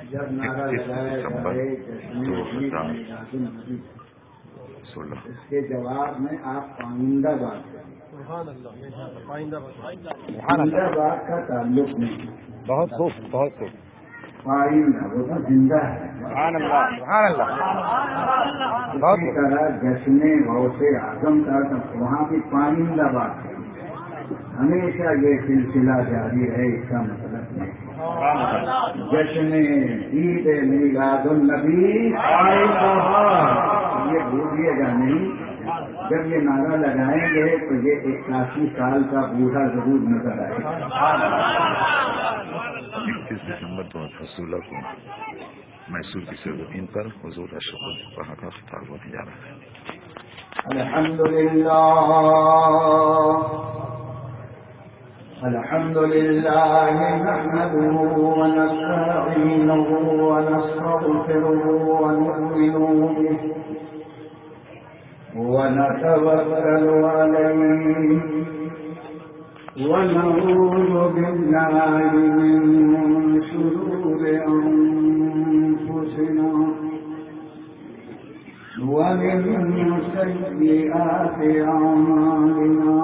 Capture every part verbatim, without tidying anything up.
اکتیس دسمبر دو ہزار سولہ. اس کے جواب میں آپ پائندہ بات کریں. پائندہ بات کا تعلق نہیں. بہت خوب بہت خوب. پائندہ وہ تو زندہ ہے. سبحان اللہ سبحان اللہ. اسی طرح جشن غوث اعظم کا وہاں کی پائندہ بات کریں. ہمیشہ یہ سلسلہ جاری ہے. اس کا مطلب نہیں جشن عید میلاد النبی یہ بھولیے گا نہیں. جب یہ نعرہ لگائیں گے تو یہ اکاسی سال کا بوڑھا ضرور نظر آئے گا. اکتیس دسمبر دو ہزار سولہ کو میسور کی سرزمین پر حضور اشرف الفقراء کا خطاب ہونے جا رہا ہے. الحمدللہ الحمد لله نحمده ونستعينه ونستغفره ونؤمن به ونتوكل عليه ونعوذ بالله من شرور أنفسنا ومن سيئات أعمالنا.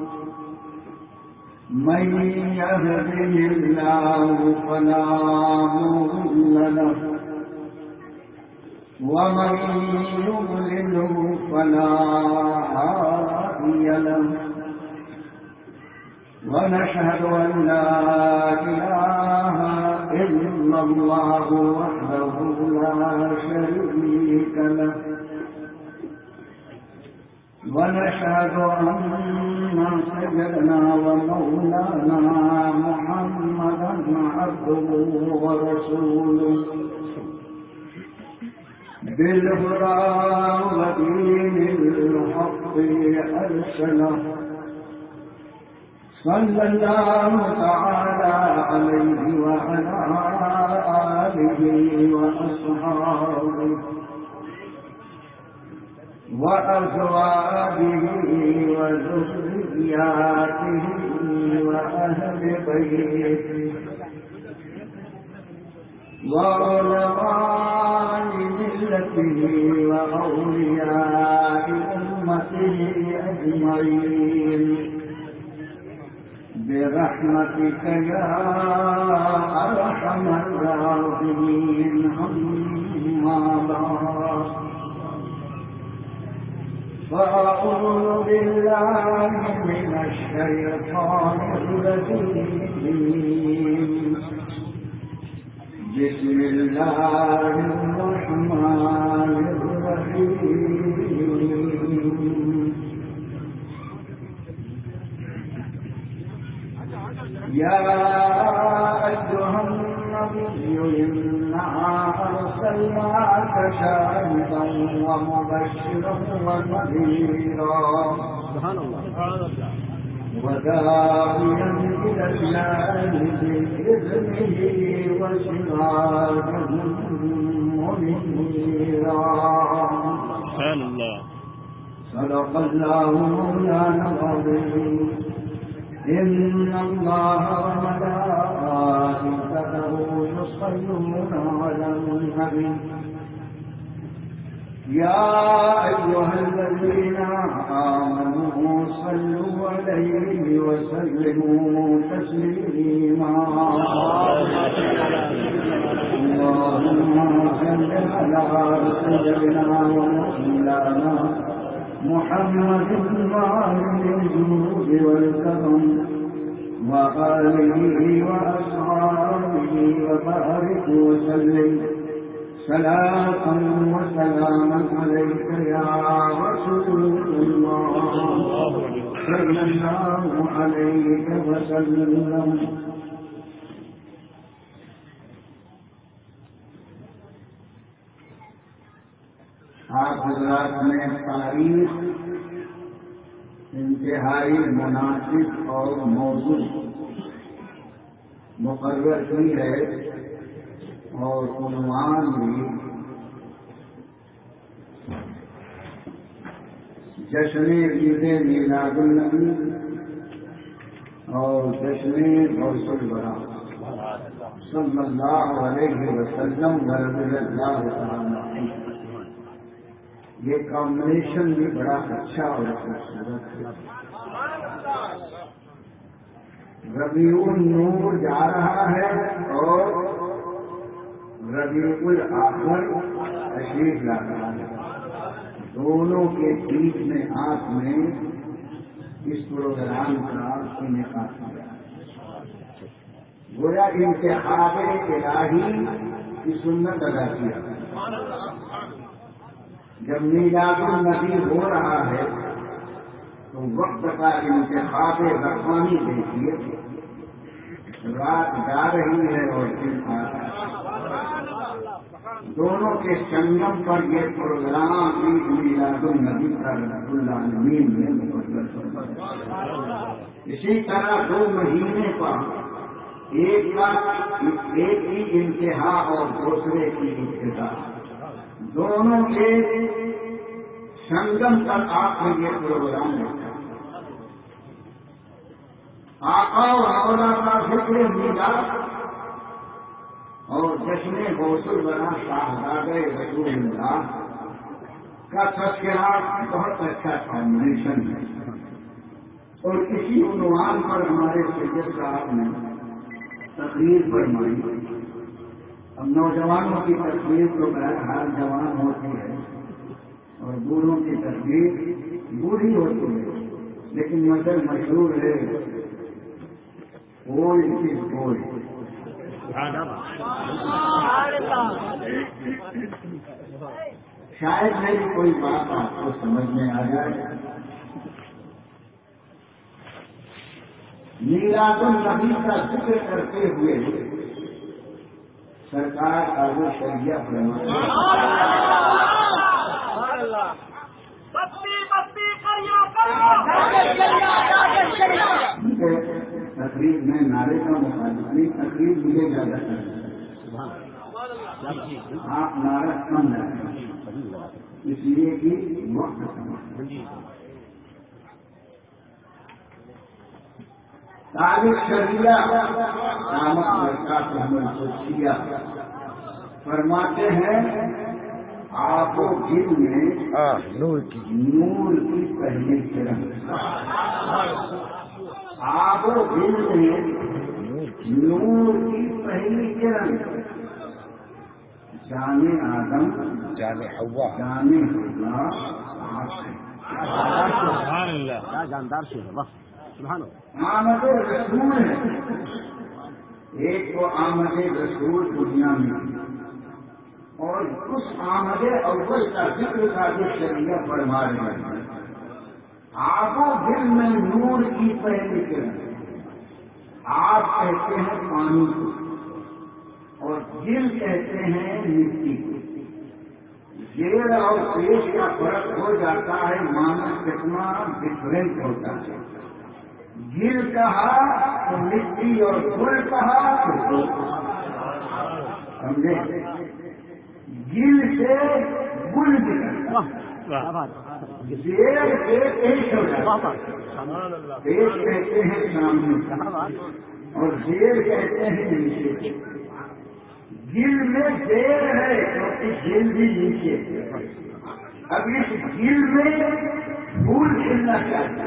من يهده الله فلا مضل له ومن يضلله فلا هادي له. ونشهد أن لا إله إلا الله وحده لا شريك له. ونشهد أن سيدنا ومولانا محمدا عبده ورسوله بالهدى ودين الحق أرسله. صلى الله تعالى عليه وعلى آله وأصحابه وأزواجه وذرياته وأهل بيته وعلماء ملته وأولياء أمته أجمعين برحمتك يا أرحم الراحمين. أما بعد فأعوذ بالله من الشيطان الرجيم. بسم الله الرحمن الرحيم. يا أيها النبي إنا أرسلناك شاهدا ومبشرا ونذيرا وداعيا إلى الله بإذنه وسراجا منيرا. سبحان الله. صدق الله مولانا العظيم. إن الله وملائكته يصلون على النبي يا أيها الذين آمنوا صلوا عليه وسلموا تسليما. اللهم صل على سيدنا ومولانا محمد وعلى الجود والكرم وآله وأصحابه وبارك وسلم صلاة وسلاما عليك يا رسول الله صلى الله عليه وسلم. آپ حضرات نے تاریخ انتہائی مناسب اور موزوں مقرر کی ہے اور عنوان بھی جشن عید میلاد النبی اور جشن غوث الورا. صلی اللہ علیہ وسلم ورضی اللہ تعالی عنہ. یہ کمبینیشن بھی بڑا اچھا اور خوبصورت ہے. ربیع النور جا رہا ہے اور ربیع الآخر تشریف لا رہا ہے. دونوں کے بیچ میں آپ نے اس پروگرام کا انعقاد کیا. گویا انتخاب الہی کی سنت ادا کیا. جب میلاد النبی ہو رہا ہے تو وقت کا انتخاب رحمانی دیکھیے. رات جا رہی ہے اور دن آ رہا ہے. دونوں کے سنگم پر یہ پروگرام عید میلاد النبی کا رب العالمین نے مقرر فرمایا. اسی طرح دو مہینے پر ایک کا ایک کی انتہا اور دوسرے کی ابتدا، دونوں کے سنگم پر آپ نے یہ پروگرام رکھا. آقا و مولا کا ذکر میلاد اور جشن غوث الورا شاہزادہ رسول اللہ کا تذکرہ بہت اچھا کمبینیشن ہے. اور اسی عنوان پر ہمارے سید صاحب نے تقریر فرمائی. اب نوجوانوں کی تقریر تو بہرحال جوان ہوتی ہے اور بوڑھوں کی تقریر بوڑھی ہوتی ہے، لیکن مثل مشہور ہے اولڈ از گولڈ. شاید میری کوئی بات آپ کو سمجھ میں آ جائے. میلاد النبی کا ذکر کرتے ہوئے سرکار آگے شریعہ فرماتے تقریب میں نعرے کا مخالف نہیں، تقریب مجھے زیادہ کرنا. آپ نعرہ کم رکھیں اس لیے کہ وقت تاریخ شریعہ نامک برکات احمد سوچیا فرماتے ہیں آپ و دل میں نور کی نور کی پہلی کرن. آپ و دل میں نور کی پہلی کرن. جانے آدم جانے حوا جانے حوا آپ ہے. سبحان اللہ. کیا جاندار سے سبحان اللہ. آمد رسول ہے. ایک تو آمد رسول دنیا میں اور اس آمد اول کا ذکر کا جو شریعہ فرما رہے ہیں. آپ و دل میں نور کی پہلی کرن. آپ کہتے ہیں پانی کو اور دل کہتے ہیں مٹی کو. زیر اور پیش کا فرق ہو جاتا ہے، معنی کتنا ڈفرینٹ ہوتا ہے. گر کہا تو مٹی اور گل کہا تو سمجھے. گر سے گل نکلتا، زیر سے پیش ہو جاتا. پیش کہتے ہیں سامنے اور زیر کہتے ہیں نیچے. گل میں دیر ہے کیونکہ گل بھی نیچے. اب اس گل میں پھول کھلنا چاہیے.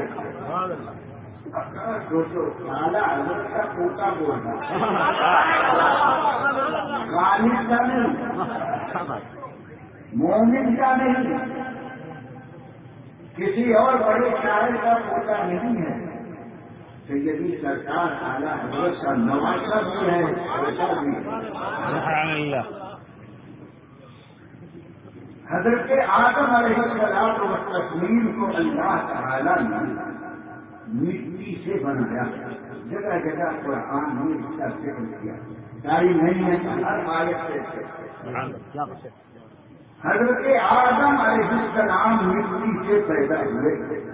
سوچو اعلیٰ حضرت کا پوتا بول رہا غالب کا نہیں، مومن کا نہیں، کسی اور بڑے شاعر کا پوتا نہیں ہے. سیدی سرکار اعلیٰ حضرت کا نواسا بھی ہے، پوتا بھی ہے. حضرت آدم علیہ السلام و تسلیم کو اللہ تعالیٰ نے مٹی سے بنایا. جگہ جگہ قرآن نے اس کا ذکر کیا. ساری نہیں ہے ہر آیت سے. حضرت آدم علیہ السلام مٹی سے پیدا ہوئے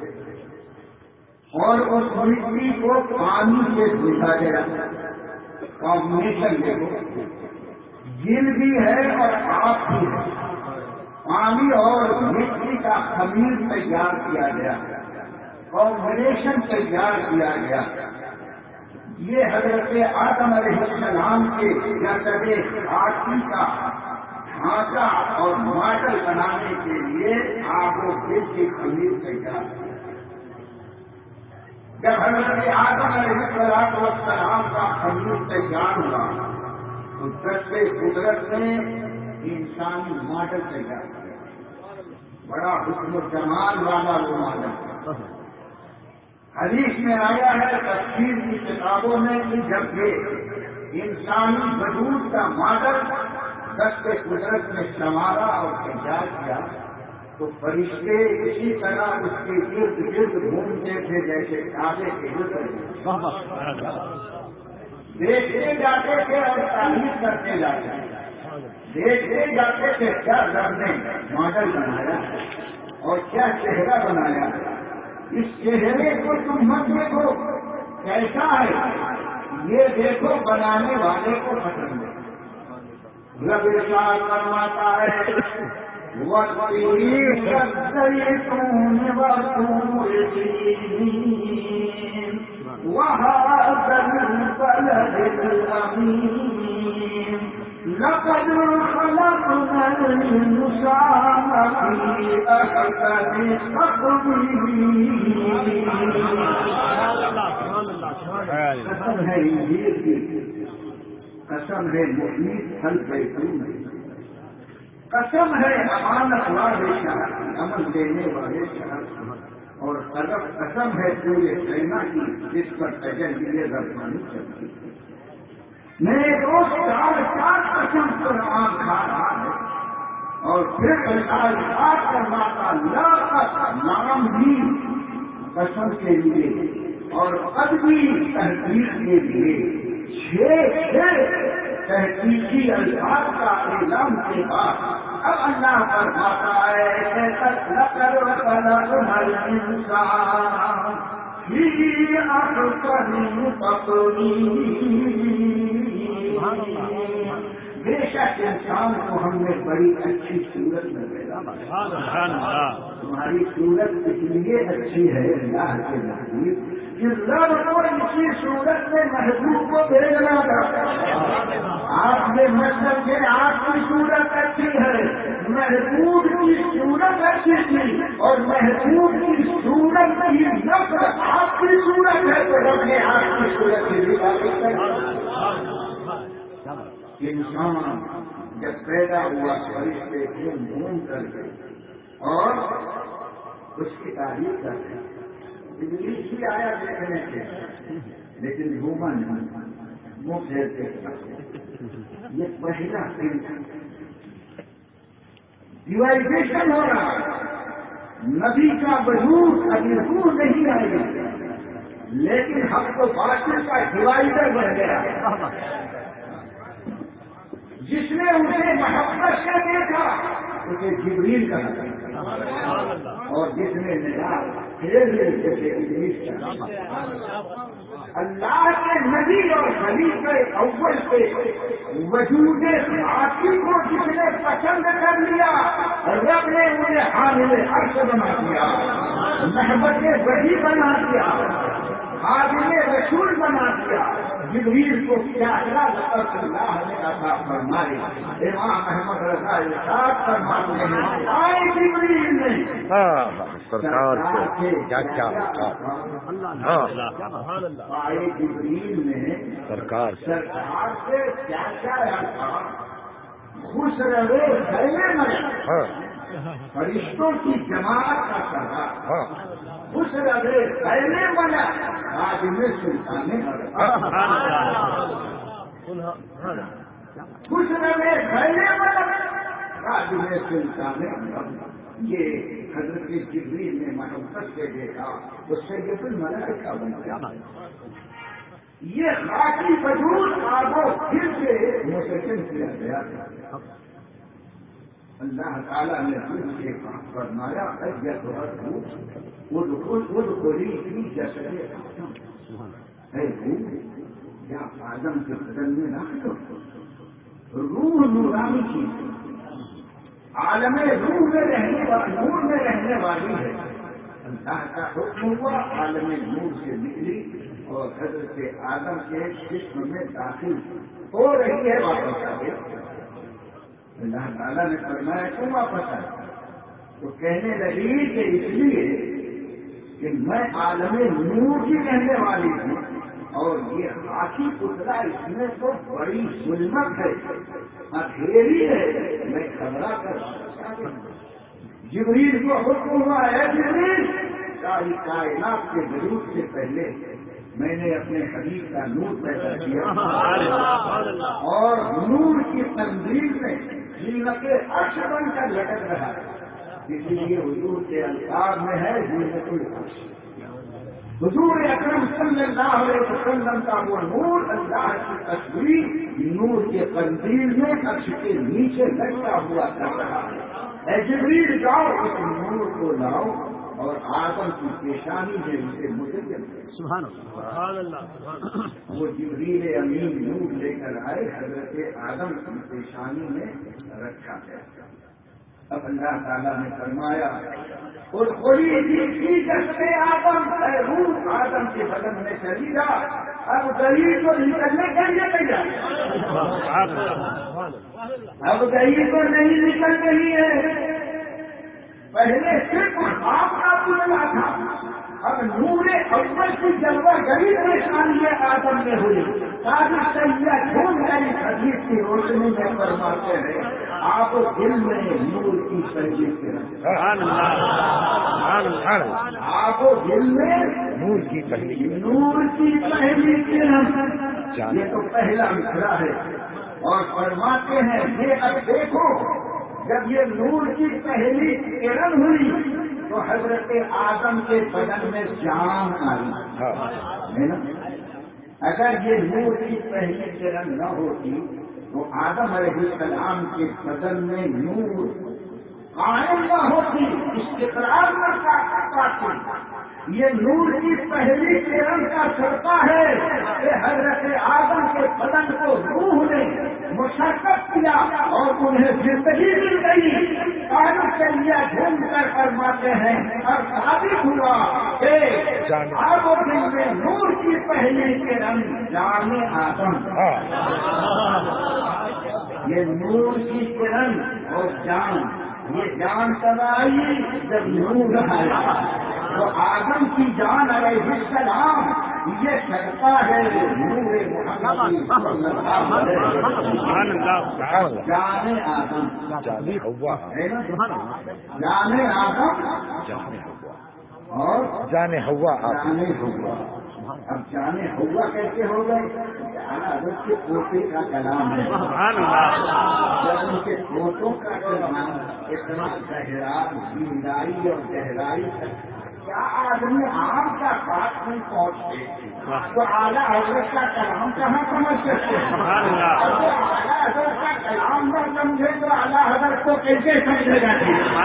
اور اس مٹی کو پانی سے دھویا گیا. کمبینیشن دیکھو، گل بھی ہے اور آپ بھی ہے. پانی اور مٹی کا خمیر تیار کیا گیا، کمبینیشن تیار کیا گیا. یہ حضرت آدم علیہ السلام کے جسد خاکی کا ڈھانچہ اور ماڈل بنانے کے لیے آب و دل کی خمیر تیار ہے۔ جب حضرت آدم علیہ السلام کا خمیر تیار ہوا تو دست قدرت نے انسانی ماڈل تیار کیا، بڑا حسن و جمال والا وہ ماڈل۔ حدیث میں آیا ہے تفسیر کی کتابوں میں کہ جب یہ انسانی وجود کا ماڈل دست قدرت نے سنوارا اور تیار کیا تو فرشتے اسی طرح اس کے ارد گرد گھومتے تھے جیسے کعبے کے ارد، دیکھتے جاتے تھے اور تعریف کرتے جاتے تھے، دیکھتے جاتے تھے کیا رب نے ماڈل بنایا اور کیا چہرہ بنایا، اس چہرے کو تم مت دیکھو کیسا ہے، یہ دیکھو بنانے والے کو پسند ہے۔ رب ارشاد فرماتا ہے وَالطِّينِ وَالزَّيْتُونِ وَطُورِ سِينِينَ وَهَٰذَا الْبَلَدِ الْأَمِينِ لَقَدْ خَلَقْنَا الْإِنسَانَ فِي أَحْسَنِ تَقْوِيمٍ۔ قسم ہے انجیل کی، قسم ہے مفید پھل زیتون کی، قسم ہے امانت والے شہر کی، امن دینے والے شہر کی، اور قسم ہے پورے سینا کی جس پر تجلی ربانی چلتی ہے۔ میرے دوست چار چار قسم پر آم کھا رہا ہے اور پھر آج بات کرنا کا لاکھ نام بھی قسم کے لیے اور ادبی تحقیق کے لیے چھ چھ تحقیقی الفاظ کا اعلان کے بعد اب اللہ فرماتا ہے لقد خلقنا الانسان فی احسن تقویم۔ بے شک انسان کو ہم نے بڑی اچھی صورت میں پیدا کیا۔ تمہاری صورت اس لیے اچھی ہے اللہ کے نزدیک کہ رب کو اسی صورت میں محبوب کو بھیجنا چاہتا ہے۔ آپ نے مطلب کہ آپ کی صورت اچھی ہے، محبوب کی صورت اچھی تھی اور محبوب کی صورت کی نقل آپ کی صورت ہے تو رب نے آپ کی صورت کی بھی انسان جب پیدا ہوا فرشتے گھوم گھوم کر کے اور اس کی تعریف کرتے ابلیس بھی آیا دیکھنے کے لیکن گھوما نہیں، منہ پھیرتے یہ پہلا ڈیوائزیشن ہو رہا، نبی کا وجود ابھی روح نہیں آئی لیکن ہم تو باطل کا ڈیوائزر بن گیا۔ جس نے اسے محبت سے دیکھا اسے جبریل کہا اور جس نے نجات پھیر لی اسے ابلیس کہا۔ اللہ کے نبی اور خلیفہ اول سے وجود ذاتی کو جس نے پسند کر لیا رب نے انہیں حامل عرش بنا دیا، محبت بڑی بنا دیا، حامل رسول بنا دیا۔ جبریل کو کیا لقد اللہ نے عطا فرمائی، امام احمد رضا ارشاد فرماتے ہیں آئے جبریل نے سرکار سے کیا کیا آئے جبریل نے سرکار سے سرکار سے کیا کیا خوش رہے پہلے میں فرشتوں کی جماعت کا سردار خوش رہے پہلے بنا آج میں سلطانے خوش رہے پہلے بنا آج میں سلطانے یہ حضرت جبریل نے محبت سے دیکھا اس سے یہ کوئی ملائکہ بن گیا۔ یہ خاکی وجود آگو پھر سے متقن کیا گیا تھا۔ اللہ تعالیٰ نے خود سے فرمایا خود کوئی کی جیسے ہے روح یا آدم کے بدن میں رکھ دو۔ روح نورانی چیز عالم روح میں رہنے والی نور میں رہنے والی ہے۔ اللہ کا حکم ہوا عالم نور سے نکلی اور حضرت آدم کے جسم میں داخل ہو رہی ہے واپس آگے اللہ تعالیٰ نے فرمایا کیوں واپس آئے تو کہنے لگی کہ اس لیے کہ میں عالم نور کی رہنے والی ہوں اور یہ ہاتھی پتلا اس میں تو بڑی ظلمت ہے اندھیری ہے میں گھبرا کر جبریل کو حکم ہوا ہے جبریل ساری کائنات کے وجود سے پہلے میں نے اپنے حبیب کا نور پیدا کیا اور نور کی تنظیم میں زینت عرش بن کر لٹک رہا ہے اسی لیے حضور کے الفاظ میں ہے زینت العرش حضور اکرم صلی اللہ علیہ وسلم کا وہ نور اللہ کی تصویر نور کے تنظیم میں عرش کے نیچے لٹکا ہوا کر رہا ہے اے جبریل جاؤ اس نور کو لاؤ اور آدم کی پیشانی میں اسے متعین سبحان اللہ وہ جبریل امین نور لے کر آئے حضرت آدم کی پیشانی میں رکھا گیا اب اللہ تعالیٰ نے فرمایا اور بڑی کی کرتے آدم روح آدم کے بدن میں چلی جا اب گئی تو نکلنے کے لیے تیار اب گئی تو نہیں نکل رہی ہے پہلے صرف آپ کا پورا تھا اب نور اول کی جلوہ گری پریشانی آدم میں ہوئی ساری سیاح جھوم گئی حدیث کی روشنی میں فرماتے ہیں آپ دل میں نور کی سنجید کے آپ دل میں نور کی پہلی نور کی پہلی کرن یہ تو پہلا مشرا ہے اور فرماتے ہیں یہ اب دیکھو جب یہ نور کی پہلی کرن ہوئی تو حضرت آدم کے بدن میں جان آئی ہے نا اگر یہ نور کی پہلی کرن نہ ہوتی تو آدم علیہ السلام کے بدن میں نور قائم نہ ہوتی استقرار نہ پاتی یہ نور کی پہلی کرن کا صدقہ ہے کہ حضرت آدم کے بدن کو روح نے مشقت کیا اور انہیں زندگی مل گئی قائم چلیا گھوم کر فرماتے ہیں اور ثابت ہوا کہ آب و دل میں نور کی پہلی کرن جان آدم یہ نور کی کرن اور جان یہ جان کب آئی جب نور آیا تو آدم کی جان علیہ السلام یہ صدقہ ہے نور محمد جان آدم جانے ہوا جان آدم جانے ہوا اور جانے ہوا جانے ہوا اب جانے ہوا کیسے ہو گئے حضرت کے پوتے کا کلام ہے جب ان کے پوتوں کا کلام اتنا گہرا زندائی اور گہرائی کیا آدمی عام کا بات نہیں پہنچتے تو اعلیٰ حضرت کا کلام کہاں سمجھ سکتے اعلیٰ حضرت کا کلام نہ سمجھے تو اعلیٰ حضرت کو کیسے سمجھے گا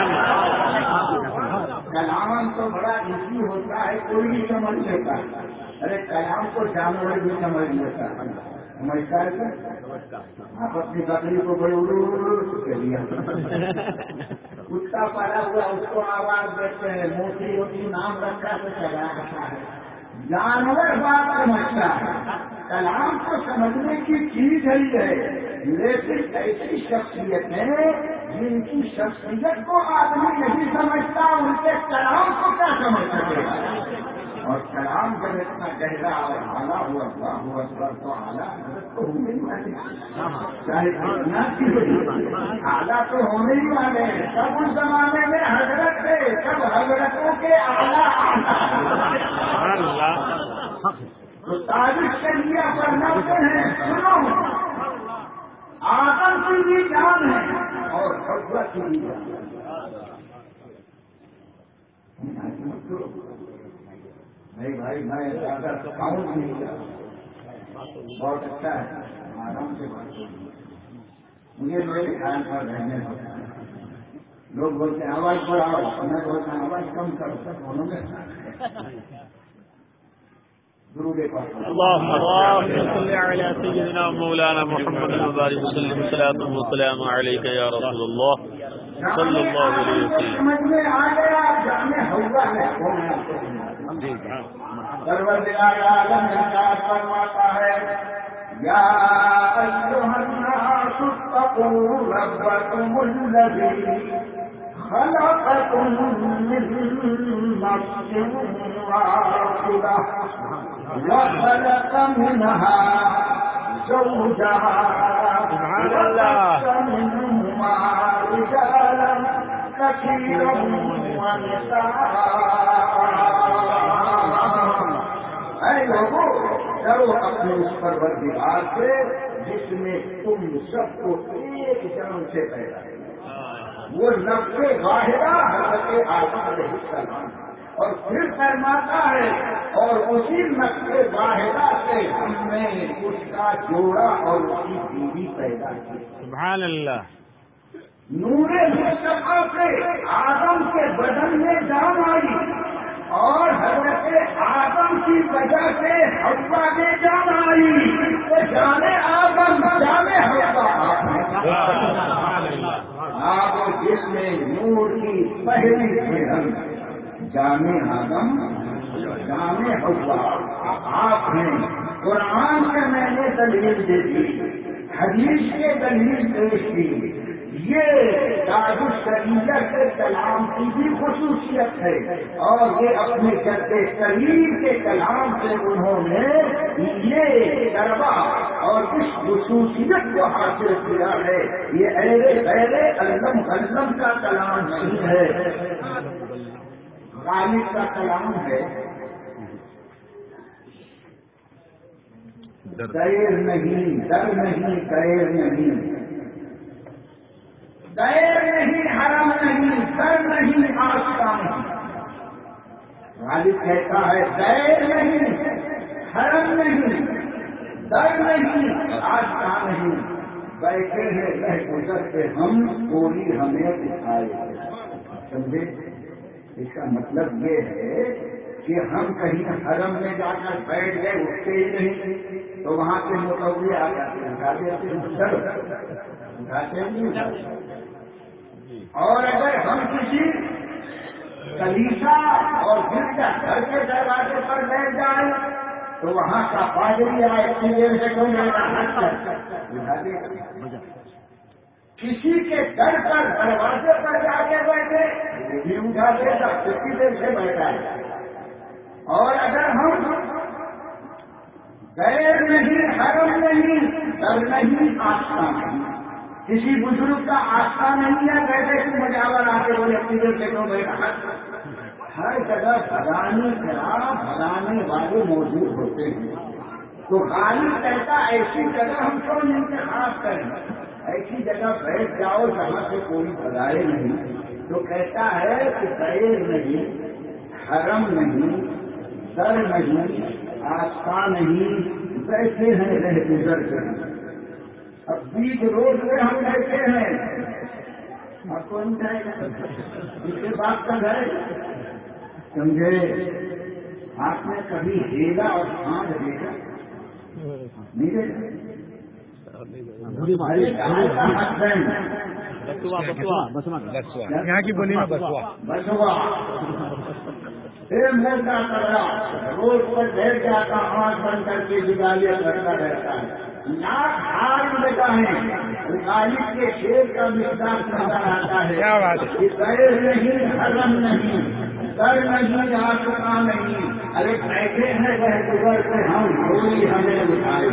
کلام تو بڑا ایزی ہوتا ہے کوئی بھی سمجھ لیتا ہے ارے کلام کو جانور بھی سمجھ لیتا ہے سمجھتا ہے کیا آپ اپنی بکری کو بڑے اڑ کتا پالا ہوا اس کو آواز دیتے ہیں موٹی ہوتی نام رکھا تو چلا رہا ہے جانور بات سمجھتا ہے کلام کو سمجھنے کی چیز ہی ہے لیکن ایسی شخصیت ہے جن کی شخصیت کو آدمی نہیں سمجھتا ان کے کلام کو کیا سمجھ سکے گا اور کلام جب اتنا گہرا اور اعلیٰ ہوا ہوا ہوا ہوا تو اعلیٰ حضرت تو ہونے ہی والے چاہے کتنا کی ہوئی اعلیٰ تو ہونے ہی والے سب اس زمانے میں حضرت تھے سب حضرتوں کے اعلیٰ تو تاریخ کے لیے فرماتے ہیں سنو آدم کی بھی جان ہے اور حضرہ کی بھی جان نہیں بھائی میں زیادہ کاؤں نہیں بہت اچھا ہے آرام سے بات مجھے میرے خیال پر رہنے ہوتا ہے لوگ بولتے ہیں آواز بڑھاؤ میں بولتا ہوں آواز کم کرو سب دونوں میں اللهم صل على سيدنا مولانا محمد وبارك وسلم صلاة وسلام عليك يا رسول الله صلى الله عليه وسلم. پروردگار عالم ارشاد فرماتا ہے یا ایھا الناس اتقوا ربکم الذی خلقکم من نفس واحدہ وخلق منها زوجها وبث منهما رجالا كثيرا ونساء. اے لوگوں ڈرو اپنے اس پروردگار سے جس نے تم سب کو ایک جان سے پیدا کیا. وہ نفس واحدہ حضرت آدم علیہ السلام اور پھر فرماتا ہے اور اسی نفس واحدہ سے ہم نے اس کا جوڑا اور اس کی بیوی پیدا کی. سبحان اللہ. نور مصطفیٰ سے آدم کے بدن میں جان آئی اور حضرت آدم کی وجہ سے حوا میں جان آئی. تو جانے آدم جانے حوا آپ جس میں نور کی پہلی بہن جانے آدم جانے حوا آپ ہیں. قرآن سے میں نے دلیل دے دی, حدیث کے دلیل پیش کی. یہ دار الشریعت کے کلام کی بھی خصوصیت ہے اور یہ اپنے جد کریم کے کلام سے انہوں نے یہ دربا اور اس خصوصیت کو حاصل کیا ہے. یہ ایرے ایرے علم علم کا کلام نہیں ہے, غالب کا کلام ہے. دیر نہیں در نہیں دیر نہیں دیر نہیں حرم نہیں در نہیں آستہ نہیں. غالب کہتا ہے دیر نہیں حرم نہیں در نہیں آستہ نہیں. بیٹھے ہیں رہ گزر کے ہم کوئی ہمیں اٹھائے. سمجھے؟ اس کا مطلب یہ ہے کہ ہم کہیں حرم میں جا کر بیٹھ گئے اٹھتے ہی نہیں تو وہاں کے متوجہ آ جاتے اٹھاتے اٹھاتے نہیں. اور اگر ہم کسی کلیسا اور گرجا گھر کے دروازے پر بیٹھ جائیں تو وہاں کا پادری آئے اتنی دیر سے کوئی اٹھاتے. کسی کے گھر پر دروازے پر جا کے بیٹھے وہ بھی اٹھا دیتا کتنی دیر سے بیٹھا ہے. اور اگر ہم غیر نہیں حرم نہیں در نہیں آستہ نہیں, کسی بزرگ کا آستہ نہیں ہے کہتے کہ مجاور آ کے بولے اپنی دیر سے کیوں بیٹھا. ہر جگہ بھگانے کا بھگانے والے موجود ہوتے ہیں. تو غالب کہتا ایسی جگہ ہم کیوں انتخاب کریں, ایسی جگہ بیٹھ جاؤ جہاں سے کوئی بھگائے نہیں. تو کہتا ہے کہ غیر نہیں حرم نہیں در نہیں آستہ نہیں, بیٹھے ہیں رہ گزر کے. اب بیچ روڈ پہ ہم بیٹھے ہیں, آپ کون جائے گا اس کے بات کا گھر سمجھے. آپ نے کبھی ہیلا اور سانج دیکھا نہیں دیکھا. یہاں کی بولی میں بسوا بسوا پھر مرتا کرا روڈ پر بیٹھ جاتا آنکھ بند کر کے جگالیاں کرتا رہتا ہے. ناک ہار لگا ہے غالب کے شیر کا مقدار نظر آتا ہے. کیا بات ہے. غیر نہیں حرم نہیں در نہیں آسکا نہیں. ارے بیٹھے ہیں رہ گزر سے ہم کوئی ہمیں اٹھائے.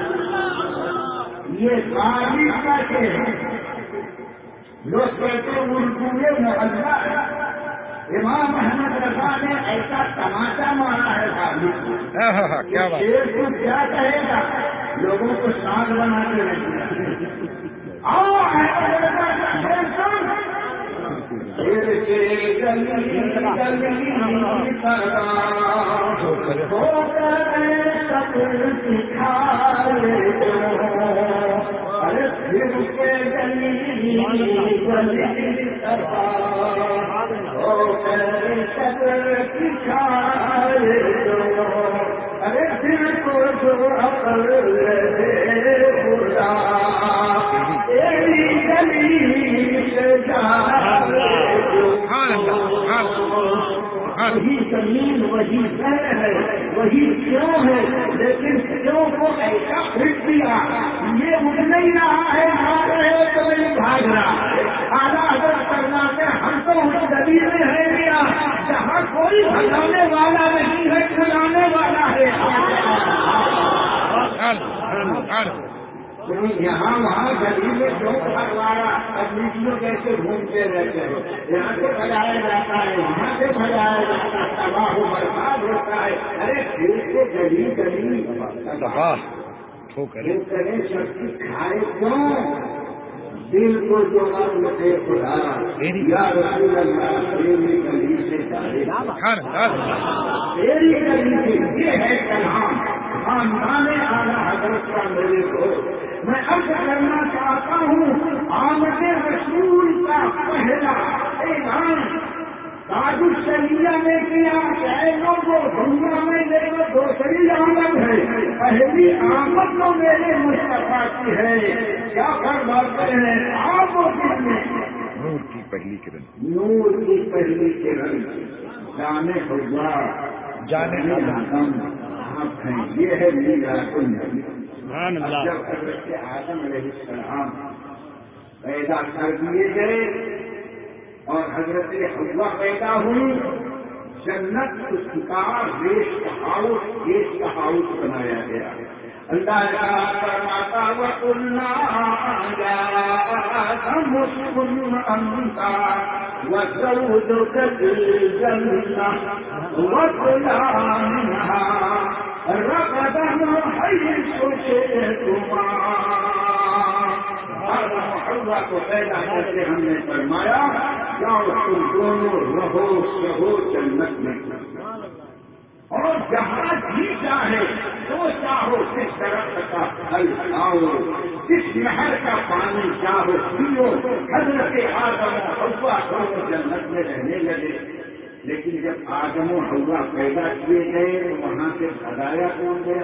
یہ غالب کا شیر ہے. لوگ کہتے اردو میں محلہ ہے. امام احمد رضا نے ایسا تماشا مارا ہے غالب کو. کیا بات. شیر کو کیا کہے گا, لوگوں کو سانگ بنا کے رکھنا. آؤ احمد رضا کا شیر سن. شیر کے گلی گلی کرتا ہو کر سب سکھائے ارے پھر کے گلی گلی کرتا ہو کر سب سکھائے. ارے دل کو جو عقل دے خدا تیری گلی سے جائے. وہی زمین وہی زہر ہے وہی کیوں ہے، لیکن کیوں کو ایسا پھٹ دیا یہ اٹھ نہیں رہا ہے، بھاگ رہے ہو تو نہیں بھاگ رہا ہے۔ اعلیٰ حضرت کرنا کے ہم تو اس گلی میں ہے گیا جہاں کوئی بھگانے والا نہیں ہے، کھلانے والا ہے۔ یہاں وہاں گلی میں کیوں بھگوایا؟ تبلیغیوں جیسے گھومتے رہتے ہیں، یہاں سے بھجایا جاتا ہے وہاں سے بھجایا جاتا ہے، تباہ و برباد ہوتا ہے۔ ارے پھر سے گلی گلی تباہ ہو کرے کرے سب کھائے کیوں؟ دل کو جو عقل سے خدا یا رسول اللہ میری گلی سے ڈالے، میری گلی سے یہ ہے کلام خاندان اعلیٰ حضرت کا میرے کو میں عرض کرنا چاہتا ہوں۔ آمد رسول کا پہلا اعلان تاج الشریعہ نے کیا کہ لوگوں دنیا میں میرے دوسری آمد ہے، پہلی آمد تو میرے مصطفیٰ کی ہے۔ کیا فرماتے ہیں آپ وہ دن میں نور کی پہلی کرن، نور کی پہلی کرن جانے خدا جانے آدم آپ ہیں، یہ ہے میراث النبی۔ سبحان اللہ۔ جب حضرت آدم علیہ السلام پیدا کر دیے گئے اور حضرت حوا پیدا ہوئی، جنت اس کا ریسٹ ہاؤس گیسٹ ہاؤس بنایا گیا۔ اللہ تعالیٰ فرماتا وَقُلْنَا يَا آدَمُ اسْكُنْ أَنْتَ وَزَوْجُكَ الْجَنَّةَ وَكُلَا مِنْهَا رَغَدًا حَيْثُ شِئْتُمَا۔ آدم و حوا کو پیدا کر کے ہم نے فرمایا جاؤ تم دونوں رہو رہو جنت میں، اور جہاں بھی چاہے جو چاہو کس درخت کا پھل کھاؤ، کس نہر کا پانی چاہو پیو۔ حضرت آدم و حوا دونوں جنت میں رہنے لگے، لیکن جب آدم و حوا پیدا کیے گئے تو وہاں سے بھگایا کون گیا؟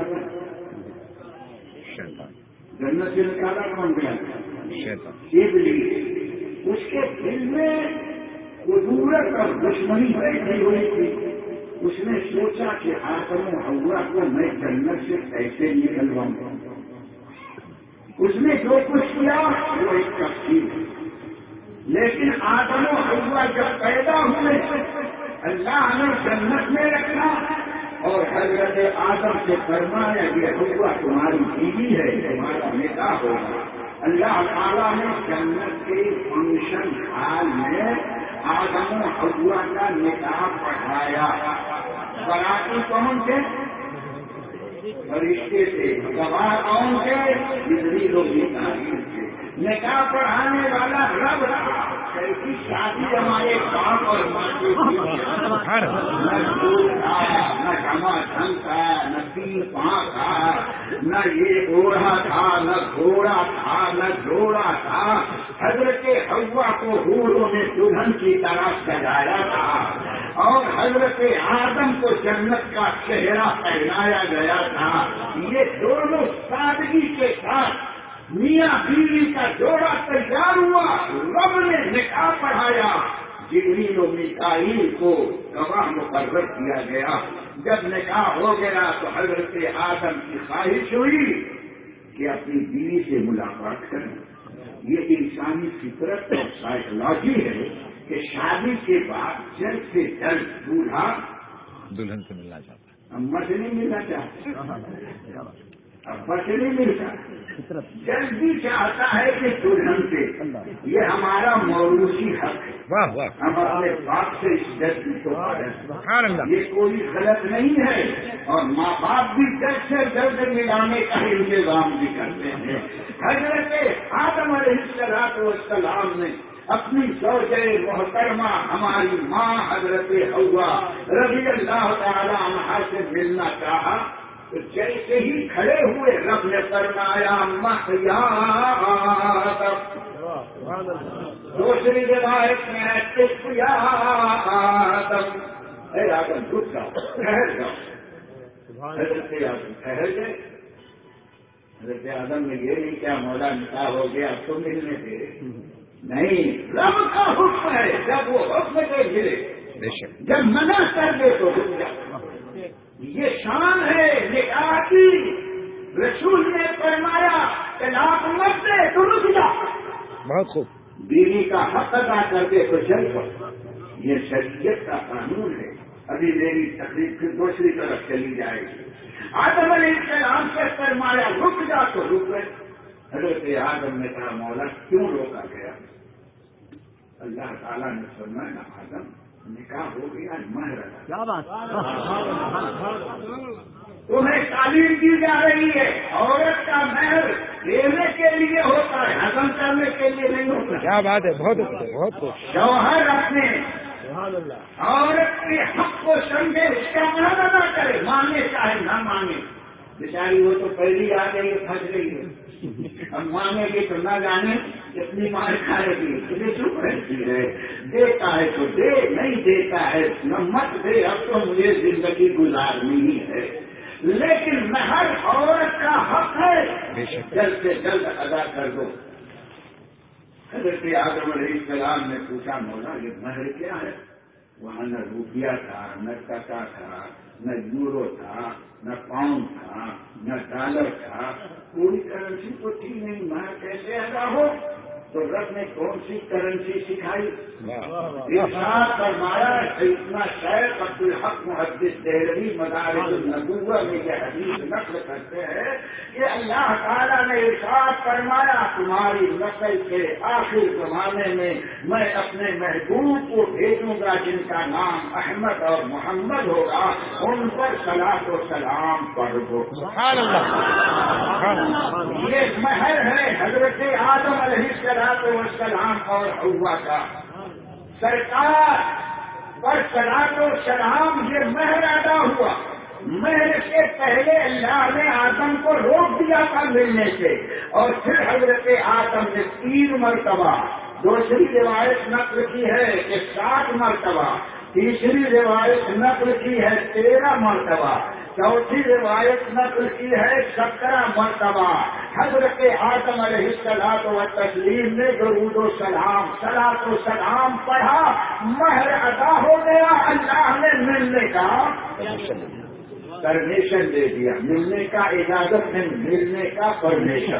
شیطان، جنت سے نکالا کون گیا؟ شیطان۔ ابلیس۔ اس کے دل میں قدورت اور دشمنی بیٹھی ہوئی تھی۔ اس نے سوچا کہ آدم و حوا کو میں جنت سے کیسے نکلواؤں۔ اس نے جو کچھ کیا وہ ایک تفصیل ہے، لیکن آدم و حوا جب پیدا ہوئے اللہ نے جنت میں رکھا اور حضرت آدم سے فرمایا یہ حوا تمہاری بیوی ہے، تمہارا نکاح ہوگا۔ اللہ تعالیٰ نے جنت کے فنکشن ہال میں آدم و حوا کا نکاح پڑھایا۔ باراتی کون تھے؟ فرشتے تھے۔ گواہ کون تھے؟ جبریل و میکائیل تھے۔ نکاح پڑھانے والا رب رہا۔ کیسی شادی ہمارے باپ اور ماں کے نہ دودھ تھا، نہ جمع دھن تھا، نہ تین پاں تھا، نہ یہ اوڑھا تھا، نہ گھوڑا تھا، نہ جوڑا تھا۔ حضرت حوا کو حوروں نے دلہن کی طرح سجایا تھا اور حضرت آدم کو جنت کا چہرہ پہنایا گیا تھا۔ یہ دونوں سادگی کے ساتھ میاں بیوی کا جوڑا تیار ہوا، رب نے نکاح پڑھایا۔ جبریل و میکائیل کو گواہ مقرر کیا گیا۔ جب نکاح ہو گیا تو حضرت آدم کی خواہش ہوئی کہ اپنی بیوی سے ملاقات کریں۔ یہ انسانی فطرت اور سائیکالوجی ہے کہ شادی کے بعد جلد سے جلد دولہا دلہن سے ملنا چاہتا ہے، اماں سے نہیں ملنا چاہتا، ابا سے نہیں ملتا، جلدی چاہتا ہے کہ دلہن سے۔ یہ ہمارا موروثی حق ہے، واہ واہ، ہم اپنے باپ سے اس جلدی کو پڑھیں۔ سبحان اللہ۔ یہ کوئی غلط نہیں ہے، اور ماں باپ بھی جلد سے جلد ملانے کا انتظام بھی کرتے ہیں۔ حضرت آدم علیہ السلام نے اپنی زوجہ محترمہ ہماری ماں حضرت حوا رضی اللہ تعالی عنہا سے ملنا چاہا تو جیسے ہی کھڑے ہوئے رب نے فرمایا یا آدم، دوسری روایت میں ہے یا آدم، اے آدم رک جاؤ، ٹھہر جاؤ۔ حضرت آدم ٹھہر گئے۔ حضرت آدم نے یہ نہیں کیا مولا نکاح ہو گیا اب تو ملنے دے، نہیں، رب کا حکم ہے، جب وہ حکم دے ملے بے شک جب منع کر دے تو رک جاتا. یہ شان ہے نکاح کی. رسول نے فرمایا طلاق مت دے تو رک جا. بہت خوب. بیوی کا حق ادا کر دے تو چل پڑ. یہ شریعت کا قانون ہے. ابھی میری تقریب پھر دوسری طرف چلی جائے گی. آدم علیہ السلام سے فرمایا رک جا تو رک گئے. حضرت آدم نے کہا مولا کیوں روکا گیا؟ اللہ تعالیٰ نے فرمایا آدم نکاح ہو گیا مہر ادا. کیا بات. تمہیں تعلیم دی جا رہی ہے عورت کا مہر دینے کے لیے ہوتا ہے ہضم کرنے کے لیے نہیں ہوتا. کیا بات ہے. بہت اچھا بہت خوب. شوہر اپنے عورت کے حق کو سمجھے اس کا مہر ادا کرے مانے چاہے نہ مانے. بیچاری وہ تو پہلی آ گئی ہے پھنس گئی ہے. اب مانے گی تو نہ جانے کتنی مار کھائے گی. تجھے چپ رہتی ہے. دیتا ہے تو دے نہیں دیتا ہے نہ مت دے. اب تو مجھے زندگی گزارنی ہی ہے. لیکن مہر عورت کا حق ہے جلد سے جلد ادا کر دو. حضرت آدم علیہ السلام نے پوچھا مولا یہ مہر کیا ہے؟ وہاں نہ روپیہ تھا نہ ٹکا تھا نہ یورو تھا نہ پاؤنڈ تھا نہ ڈالر تھا. کوئی کرنسی تو تھی نہیں. مہر کیسے ادا ہو؟ تو رب نے کون سی کرنسی سکھائی؟ ارشاد فرمایا. اتنا شیخ عبد الحق محدث دہلوی مدارج النبوہ میں یہ حدیث نقل کرتے ہیں کہ اللہ تعالیٰ نے ارشاد فرمایا تمہاری نسل کے آخر زمانے میں میں اپنے محبوب کو بھیجوں گا جن کا نام احمد اور محمد ہوگا. ان پر صلاۃ و سلام پڑھ دو. یہ مہر ہے حضرت آدم علیہ السلام اور حوا کا. سرکار پر صلاۃ و سلام یہ مہر ادا ہوا. مہر سے پہلے اللہ نے آدم کو روک دیا تھا ملنے سے اور پھر حضرت آدم نے تین مرتبہ. دوسری روایت نقل کی ہے کہ سات مرتبہ. تیسری روایت نقل کی ہے تیرہ مرتبہ. چوتھی روایت نقل کی ہے سترہ مرتبہ. حضرت آدم علیہ الصلوۃ والتسلیم نے درود و سلام صلاۃ و سلام پڑھا. مہر ادا ہو گیا. اللہ نے ملنے کا پرمیشن دے دیا. ملنے کا اجازت نہیں ملنے کا پرمیشن.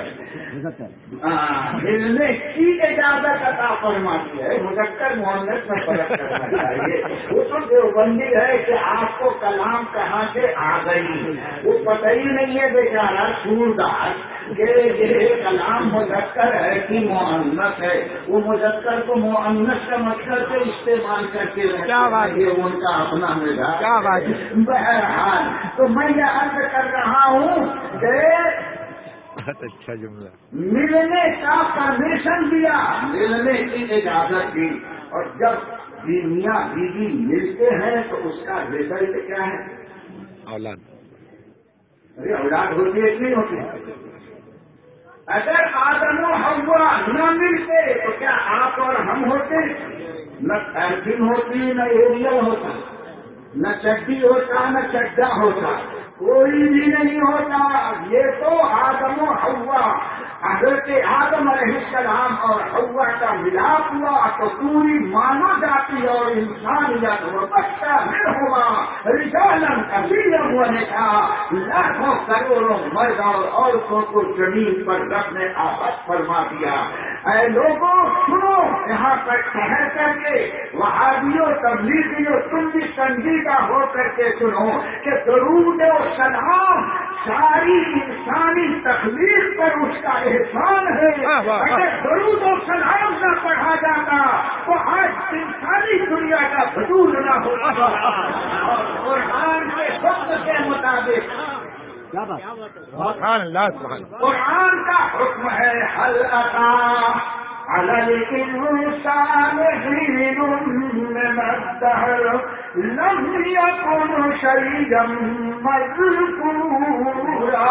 ملنے کی اجازت عطا فرماتی ہے. مذکر مؤنث میں فرق کرنا چاہیے. وہ تو دیوبندی ہے کہ آپ کو کلام کہاں سے آ گئی وہ پتہ ہی نہیں ہے بیچارہ سوردار کہ یہ کلام مذکر ہے کہ مؤنث ہے. وہ مذکر کو مؤنث کا مطلب سے استعمال کرتے رہتے ہیں. ان کا اپنا مزاج. بہرحال تو میں یہ عرض کر رہا ہوں کہ بہت اچھا جملہ. ملنے کا پرمیشن دیا ملنے کی اجازت دی. اور جب میاں بیوی ملتے ہیں تو اس کا رزلٹ کیا ہے؟ اولاد. ارے اولاد ہوتی ہے کہ نہیں ہوتی؟ اگر آدم و حوا نہ ملتے تو کیا آپ اور ہم ہوتے؟ نہ پیرفن ہوتی نہ ایریل ہوتا نہ چڈی ہوتا نہ چڈا ہوتا. کوئی بھی نہیں ہوتا. یہ تو آدم و حوا حضرت آدم علیہ السلام اور حوا کا ملاپ ہوا تو پوری مانو جاتی اور انسانیت وبشر منہما رجالا کثیرا ہوا نے کہا لاکھوں کروڑوں مرد اور عورتوں کو زمین پر رب نے آباد فرما دیا. اے لوگوں سنو یہاں پر ٹھہر کر کے وہابیوں تبلیغیوں تم بھی سنجیدہ ہو کر کے سنو کہ درود و سلام ساری انسانی تخلیق پر اس کا احسان ہے. اگر درود و سلام نہ پڑھا جاتا تو آج انسانی دنیا کا وجود نہ ہوتا. اور قرآن کے حکم کے مطابق قرآن کا حکم ہے حل اتا علی الانسان حین من الدہر لم یکن شیئا مذکورا.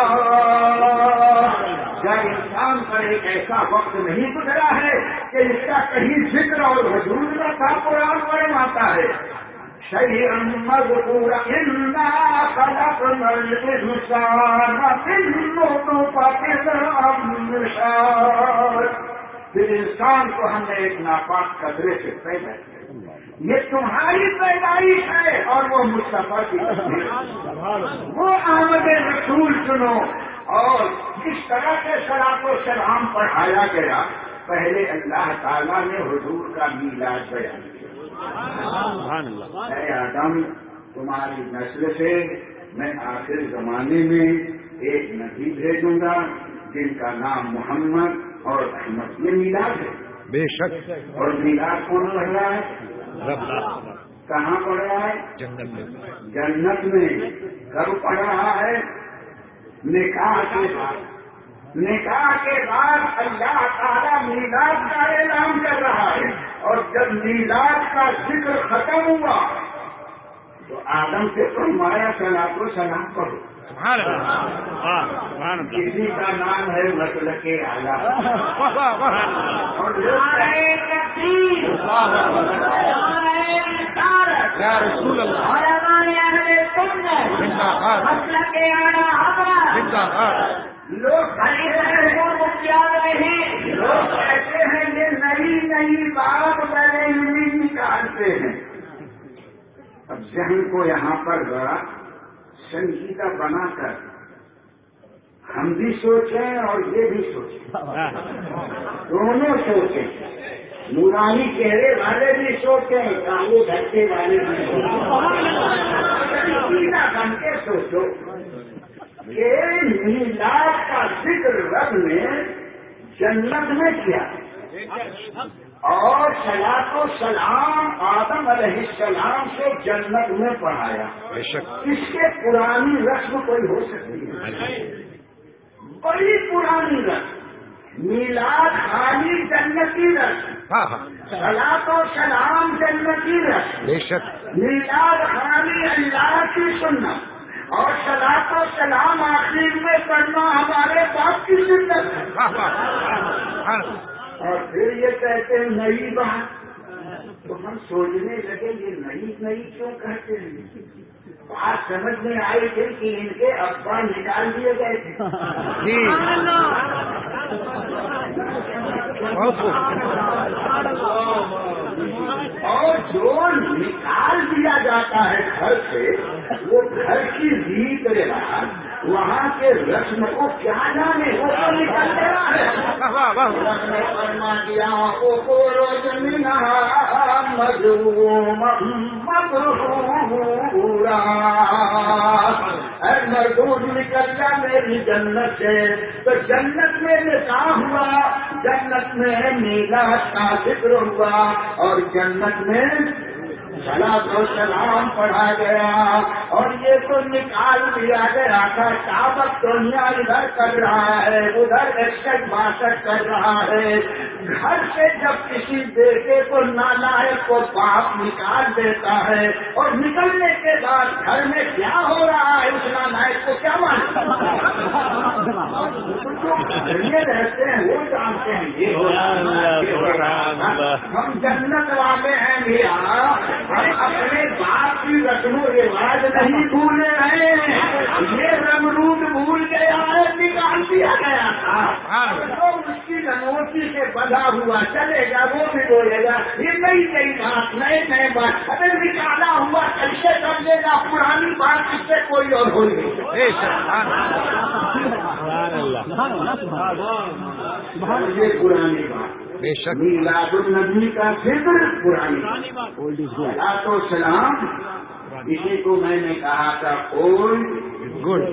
کیا انسان پر ایک ایسا وقت نہیں گزرا ہے کہ اس کا کہیں ذکر اور وجود نہ تھا؟ قرآن فرماتا ہے شيئا مذكورا إنا خلقنا الإنسان من نطفة أمشاج. پھر انسان کو ہم نے ایک ناپاک قطرے سے پیدا کیا. یہ تمہاری پیدائش ہے اور وہ مصطفیٰ کی وہ آمد رسول سنو. اور جس طرح سے صلاۃ و سلام پڑھایا گیا پہلے اللہ تعالیٰ نے حضور کا میلاد بیان کیا. اے آدم تمہاری نسل سے میں آخر زمانے میں ایک نبی بھیجوں گا جن کا نام محمد اور احمد. یہ میلاد ہے بے شک. اور میلاد کون پڑھ رہا ہے؟ رب. کہاں پڑھ رہا ہے؟ جنت میں. جنت میں. کب پڑھ رہا ہے؟ نکاح کے بعد. نکاح کے بعد اللہ تعالیٰ میلاد کا اعلان کر رہا ہے. اور جب میلاد کا ذکر ختم ہوا تو آدم سے فرمایا صلاۃ و سلام پڑھو. کسی کا نام ہے مسلک اعلیٰ اور رسول اللہ. لوگ لوگ کہتے ہیں یہ نئی نئی بات بڑے علمی نکالتے ہیں. اب ذہن کو یہاں پر ذرا سنجیدہ بنا کر ہم بھی سوچیں اور یہ بھی سوچیں. دونوں سوچیں. نورانی چہرے والے بھی سوچیں, کالے گھٹے والے بھی سوچیں. سنجیدہ بن کے سوچو کہ میلاد کا ذکر رب نے جنت میں کیا اور صلاۃ و سلام آدم علیہ السلام سے جنت میں پڑھایا. اس کے پرانی رسم کوئی ہو سکتی ہے؟ بڑی پرانی رسم. میلاد خالی جنتی رسم, صلاۃ و سلام جنتی رسم. میلاد خالی اللہ کی سنت اور صلاۃ و سلام آخر میں پڑھنا ہمارے باپ کی سنت ہے. اور پھر یہ کہتے ہیں نئی بات. تو ہم سوچنے لگے یہ نئی نئی کیوں کہتے ہیں. بات سمجھ میں آئی تھی کہ ان کے ابا نکال دیے گئے تھے. اور جو نکال دیا جاتا ہے گھر سے وہ گھر کی ریت رواج وہاں کے رسم کو کیا جانے وہ تو نکل گیا ہے. فرما دیا مغرورا اے مردود نکل گیا میری جنت سے. تو جنت میں نکاح ہوا, جنت میں میلاد کا ذکر ہوا اور جنت میں صلاۃ و سلام پڑھا گیا. اور یہ تو نکال دیا گیا تھا. کعبۃ دنیا ادھر کر رہا ہے, ادھر اکسٹھ باسٹھ کر رہا ہے. گھر سے جب کسی بیٹے کو نالائق کو باپ نکال دیتا ہے اور نکلنے کے بعد گھر میں کیا ہو رہا ہے اس نالائق کو کیا مانتا یہ رہتے ہیں وہ جانتے ہیں یہ ہو رہا ہے. ہم جنت والے ہیں میرا, ہم اپنے باپ کی رسم و رواج نہیں بھول رہے ہیں. یہ رمرود بھول گیا ہے, نکال دیا گیا تھا. تو اس کی لنگوٹی سے بندھا ہوا چلے گا وہ بھی بولے گا یہ نئی نئی بات نئے نئے بات. اگر نکالا ہوا کیسے کر دے گا پرانی بات اس سے کوئی اور ہو نہیں. یہ پرانی بات بے شک. میلاد النبی کا ذکر پرانی بات. صلاۃ و سلام اسی کو میں نے کہا تھا کوئی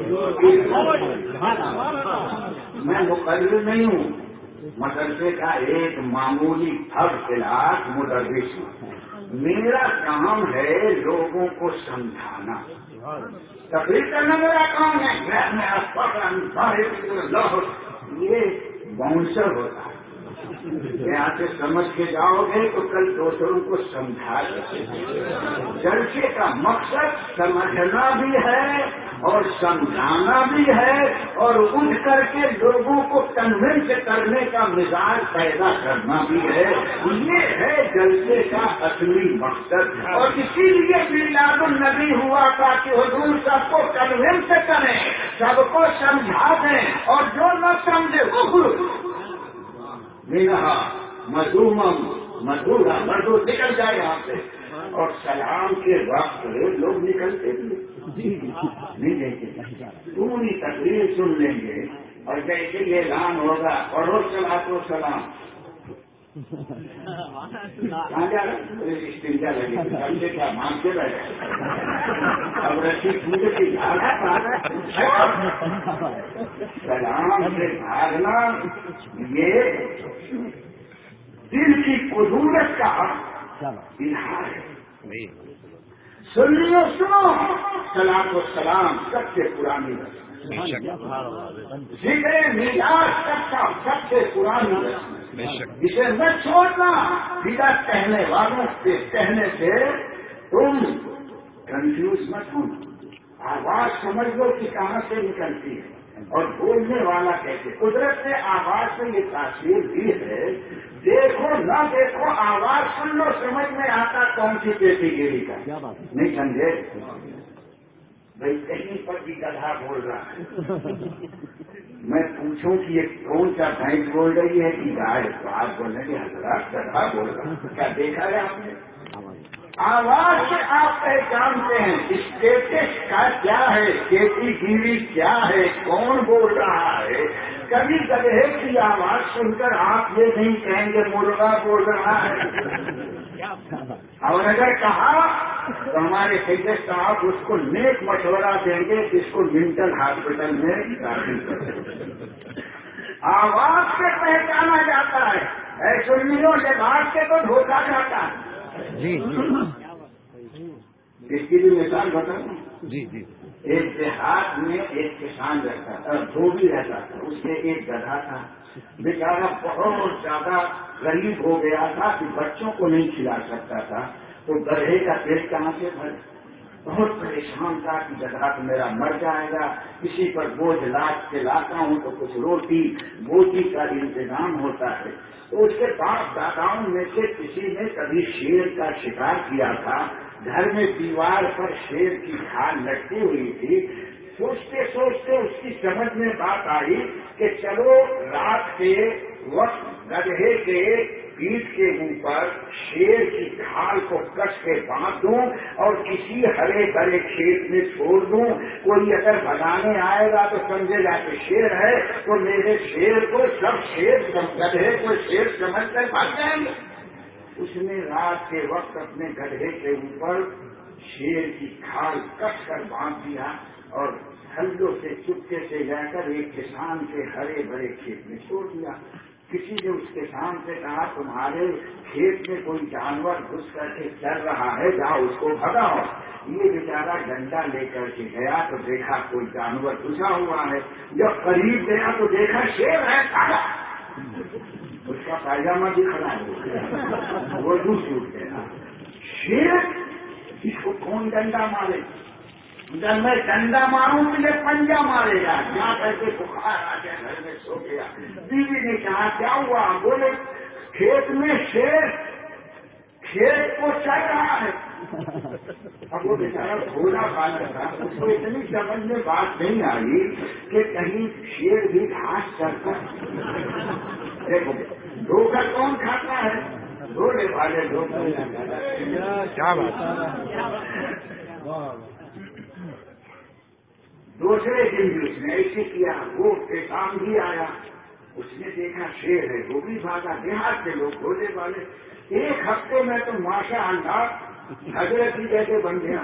میں مقرر نہیں ہوں, مدرسے کا ایک معمولی ہر کلاس مدرس ہوں. میرا کام ہے لوگوں کو سمجھانا. تقریر کرنا میرا کام ہے. یہ باؤنسر ہوتا ہے. یہاں سے سمجھ کے جاؤ گے تو کل دوسروں کو سمجھا سکتے. جلسے کا مقصد سمجھنا بھی ہے اور سمجھانا بھی ہے اور اٹھ کر کے لوگوں کو کنونس کرنے کا مزاج پیدا کرنا بھی ہے. یہ ہے جلسے کا اصلی مقصد. اور اسی لیے میلاد النبی ہوا تھا کہ حضور سب کو کنونس کریں, سب کو سمجھا دیں اور جو نہ سمجھے وہ منہا مذموم مزدور مزدور نکل جائے یہاں سے. اور سلام کے وقت لوگ نکلتے بھی نہیں دیکھتے, پوری تقریر سن لیں گے اور جیسے یہ اعلان ہوگا پڑھو صلاۃ و سلام, کہاں جا رہے استنجا لگے گی, ہم سے کیا مانگتے رہے, اب رسی پوجے کی سلام سے بھاگنا یہ دل کی قدورت کا اظہار ہے. سنیو سنو, صلاۃ و سلام سب سے پرانی رسم, ذکر میلاد سب کا سب سے پرانی رسم, اسے نہ چھوڑنا. بدعت کہنے والوں سے کہنے سے تم کنفیوز مت ہونا, آواز سمجھ لو کہ کہاں سے نکلتی ہے اور بولنے والا کیسے. قدرت نے آواز سے یہ تاثیر دی ہے, دیکھو نہ دیکھو آواز سن لو, سمجھ میں آتا کون سی کیٹیگری کا. نہیں سمجھے بھائی, کہیں پر بھی گدھا بول رہا ہے, میں پوچھوں کہ یہ کون سا بھینس بول رہی ہے کہ گائے, تو آپ بولیں گے حضرات گدھا بول رہا ہے. کیا دیکھا ہے آپ نے؟ آواز سے آپ پہچانتے ہیں اسٹیٹس کا کیا ہے, کیٹیگری کیا ہے, کون بول رہا ہے. کبھی گدھے کی آواز سن کر آپ یہ نہیں کہیں گے مرغا بول رہا ہے, اور اگر کہا تو ہمارے سیدے صاحب اس کو نیک مشورہ دیں گے کہ اس کو مینٹل ہاسپٹل میں داخل کر دیں. آواز سے پہچانا جاتا ہے, ایسے لباس سے تو دھوکا جاتا ہے. جی اس کی بھی مثال بتاؤں. جی جی ایک دیہات میں ایک کسان رہتا تھا, دھوبی رہتا تھا, اس کے ایک گدھا تھا. بیچارہ بہت زیادہ غریب ہو گیا تھا کہ بچوں کو نہیں کھلا سکتا تھا, تو گدھے کا پیٹ کہاں سے بھر. بہت پریشان تھا کہ گدھا تو میرا مر جائے گا, کسی پر بوجھ لاج کے لاتا ہوں تو کچھ روٹی بوٹی کا انتظام ہوتا ہے. تو اس کے باپ داداؤں میں سے کسی نے کبھی شیر کا شکار کیا تھا. گھر میں دیوار پر شیر کی کھال لٹکی ہوئی تھی. سوچتے سوچتے اس کی سمجھ میں بات آئی کہ چلو رات کے وقت گدھے کے پیٹ کے اوپر شیر کی کھال کو کس کے باندھ دوں اور کسی ہرے بھرے کھیت میں چھوڑ دوں. کوئی اگر بھگانے آئے گا تو سمجھے گا کہ شیر ہے, تو میرے شیر کو سب شیر گدھے کو شیر سمجھ کر بھاگ جائیں گے. اس نے رات کے وقت اپنے گدھے کے اوپر شیر کی کھال کس کر باندھ دیا اور ہلوں سے چپکے سے جا کر ایک کسان کے ہرے بھرے کھیت میں چھوڑ دیا. کسی نے اس کسان سے کہا تمہارے کھیت میں کوئی جانور گھس کر کے چل رہا ہے, جاؤ اس کو بھگاؤ. یہ بیچارہ ڈنڈا لے کر کے گیا تو دیکھا کوئی جانور گھسا ہوا ہے. جب قریب گیا تو دیکھا شیر ہے کھڑا, اس کا پائجامہ بھی کھڑا ہو گیا, وہ دور چھوٹ گیا. شیر اس کو کون ڈنڈا مارے, جب میں ڈنڈا ماروں تو یہ پنجا مارے گا. جا کر کے بخار آ گیا, گھر میں سو گیا. بیوی نے کہا کیا ہوا؟ بولے کھیت میں شیر کھیت کو چل رہا ہے. اب وہ بیچارہ تھوڑا بالا تھا, اس کو اتنی سمجھ میں بات نہیں آئی کہ کہیں شیر بھی گھاس چلتا. دیکھو دھوکہ کون کھاتا ہے, دھونے والے لوگ. کیا بات. دوسرے دن بھی اس نے ایسے کیا, وہ کسان بھی آیا, اس نے دیکھا شیر ہے, وہ بھی بھاگا. دیہات کے لوگ بولے والے, ایک ہفتے میں تو ماشاء اللہ حضرت ہی جیسے بن گیا.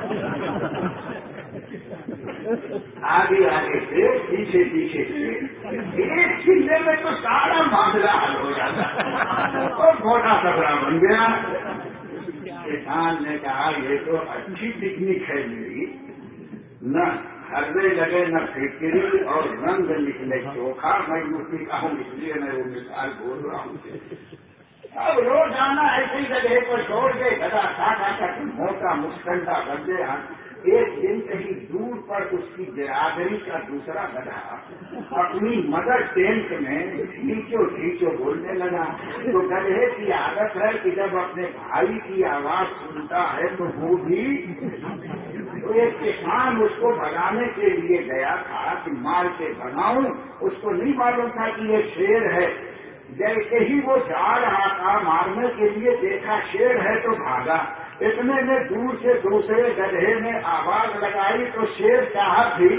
آگے آگے سے پیچھے پیچھے سے ایک چیزیں میں تو سارا معاملہ حل ہو جاتا اور موٹا تگڑا بن گیا. کسان نے کہا یہ تو اچھی پکنک ہے میری, نہ ہرنے لگے نہ فکری اور رنگ نکلے چوکھا. میں مفتی کا ہوں اس لیے میں وہ مثال بول رہا ہوں. اب روزانہ ایسی جگہ پر چھوڑ کے گدا کھا کھا کر موٹا مسکنڈا بن گیا. ایک دن کہیں دور پر اس کی برادری کا دوسرا گدھا اپنی مدر ٹینک میں کھینچو کھینچو بولنے لگا. تو گدھے کی عادت ہے کہ جب اپنے بھائی کی آواز سنتا ہے تو وہ بھی. تو ایک کسان اس کو بھگانے کے لیے گیا تھا کہ مار کے بھگاؤں. اس کو نہیں معلوم تھا کہ یہ شیر ہے. جیسے ہی وہ جا رہا تھا مارنے کے لیے دیکھا شیر ہے تو بھاگا، اتنے میں دور سے دوسرے گدھے نے آواز لگائی تو شیر چاہت بھی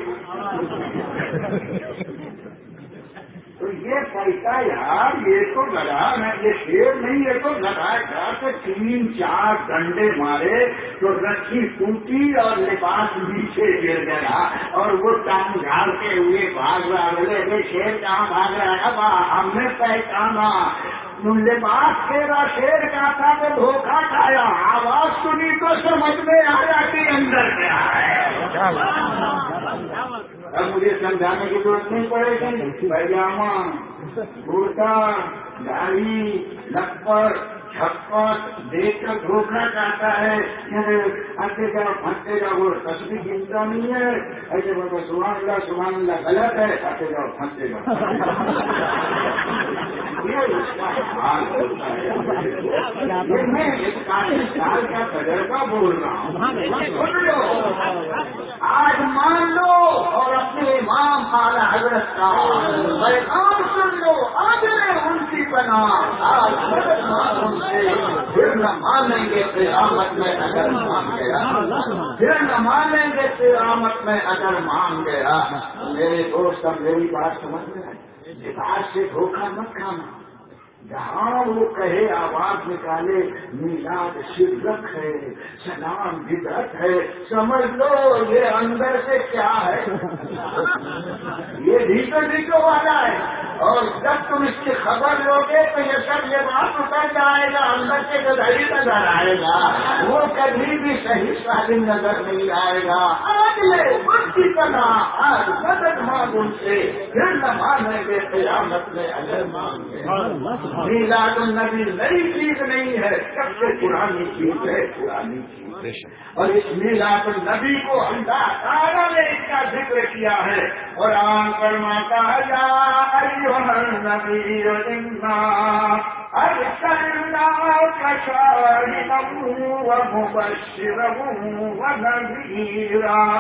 تو یہ پیسہ یار یہ تو لگا میں یہ شیر نہیں یہ تو لگا گیا کہ تین چار ڈنڈے مارے تو رسی ٹوٹی اور لباس نیچے گر گیا اور وہ ٹانگ جھاڑتے ہوئے بھاگ رہا بولے شیر کہاں بھاگ رہا ہے؟ ہم نے پہچانا لباس تیرا شیر کا تھا تو دھوکہ کھایا، آواز سنی تو سمجھ میں آ جاتی اندر کیا ہے۔ اب مجھے سمجھانے کی ضرورت نہیں پڑے گی، پیجامہ کرتا گاڑی لپڑ چھپت دیکھ کر دھوکنا چاہتا ہے، آتے جاؤ پھنستے جاؤ وہ تصویر گنتا نہیں ہے، ایسے بولتے سبحان اللہ سبحان اللہ غلط ہے، آتے جاؤ پھنستے جاؤ یہ اس کا حال ہوتا ہے۔ میں ایک سال کا تجربہ بول رہا ہوں، سن لو آج مان لو اور اپنے امام اعلی حضرت کا پیغام سن لو، آج ان کی بنا آج مدد مانگو ان سے، پھر نہ مانیں گے قیامت میں اگر مان گیا، پھر نہ مانیں گے قیامت میں اگر مان گیا۔ میرے دوست اب میری بات سمجھ میں لباس سے دھوکہ مت کھانا، جہاں وہ کہے آواز نکالے میلاد شرک ہے سلام بدعت ہے، سمجھ لو یہ اندر سے کیا ہے، یہ بھیتر بھیتر والا ہے، اور جب تم اس کی خبر لو گے تو یہ سب یہ بات اتر جائے گا، اندر سے گدھائی نظر آئے گا، وہ کبھی بھی صحیح سالم نظر نہیں آئے گا۔ آج لے ان کی طرح آج مدد مانگ ان سے، پھر نہ مانیں گے قیامت میں اگر مان گے۔ میلاد النبی نئی چیز نہیں ہے، سب سے پرانی چیز ہے، پرانی چیز، اور اس میلاد النبی کو اللہ تعالیٰ نے اس کا ذکر کیا ہے، اور آن فرماتا ہے یا ایھا النبی انا ارسلناک شاہدا ومبشرا ونذیرا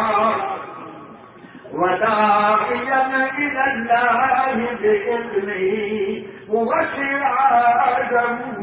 وداعیا الی اللہ بإذنہ وسراجا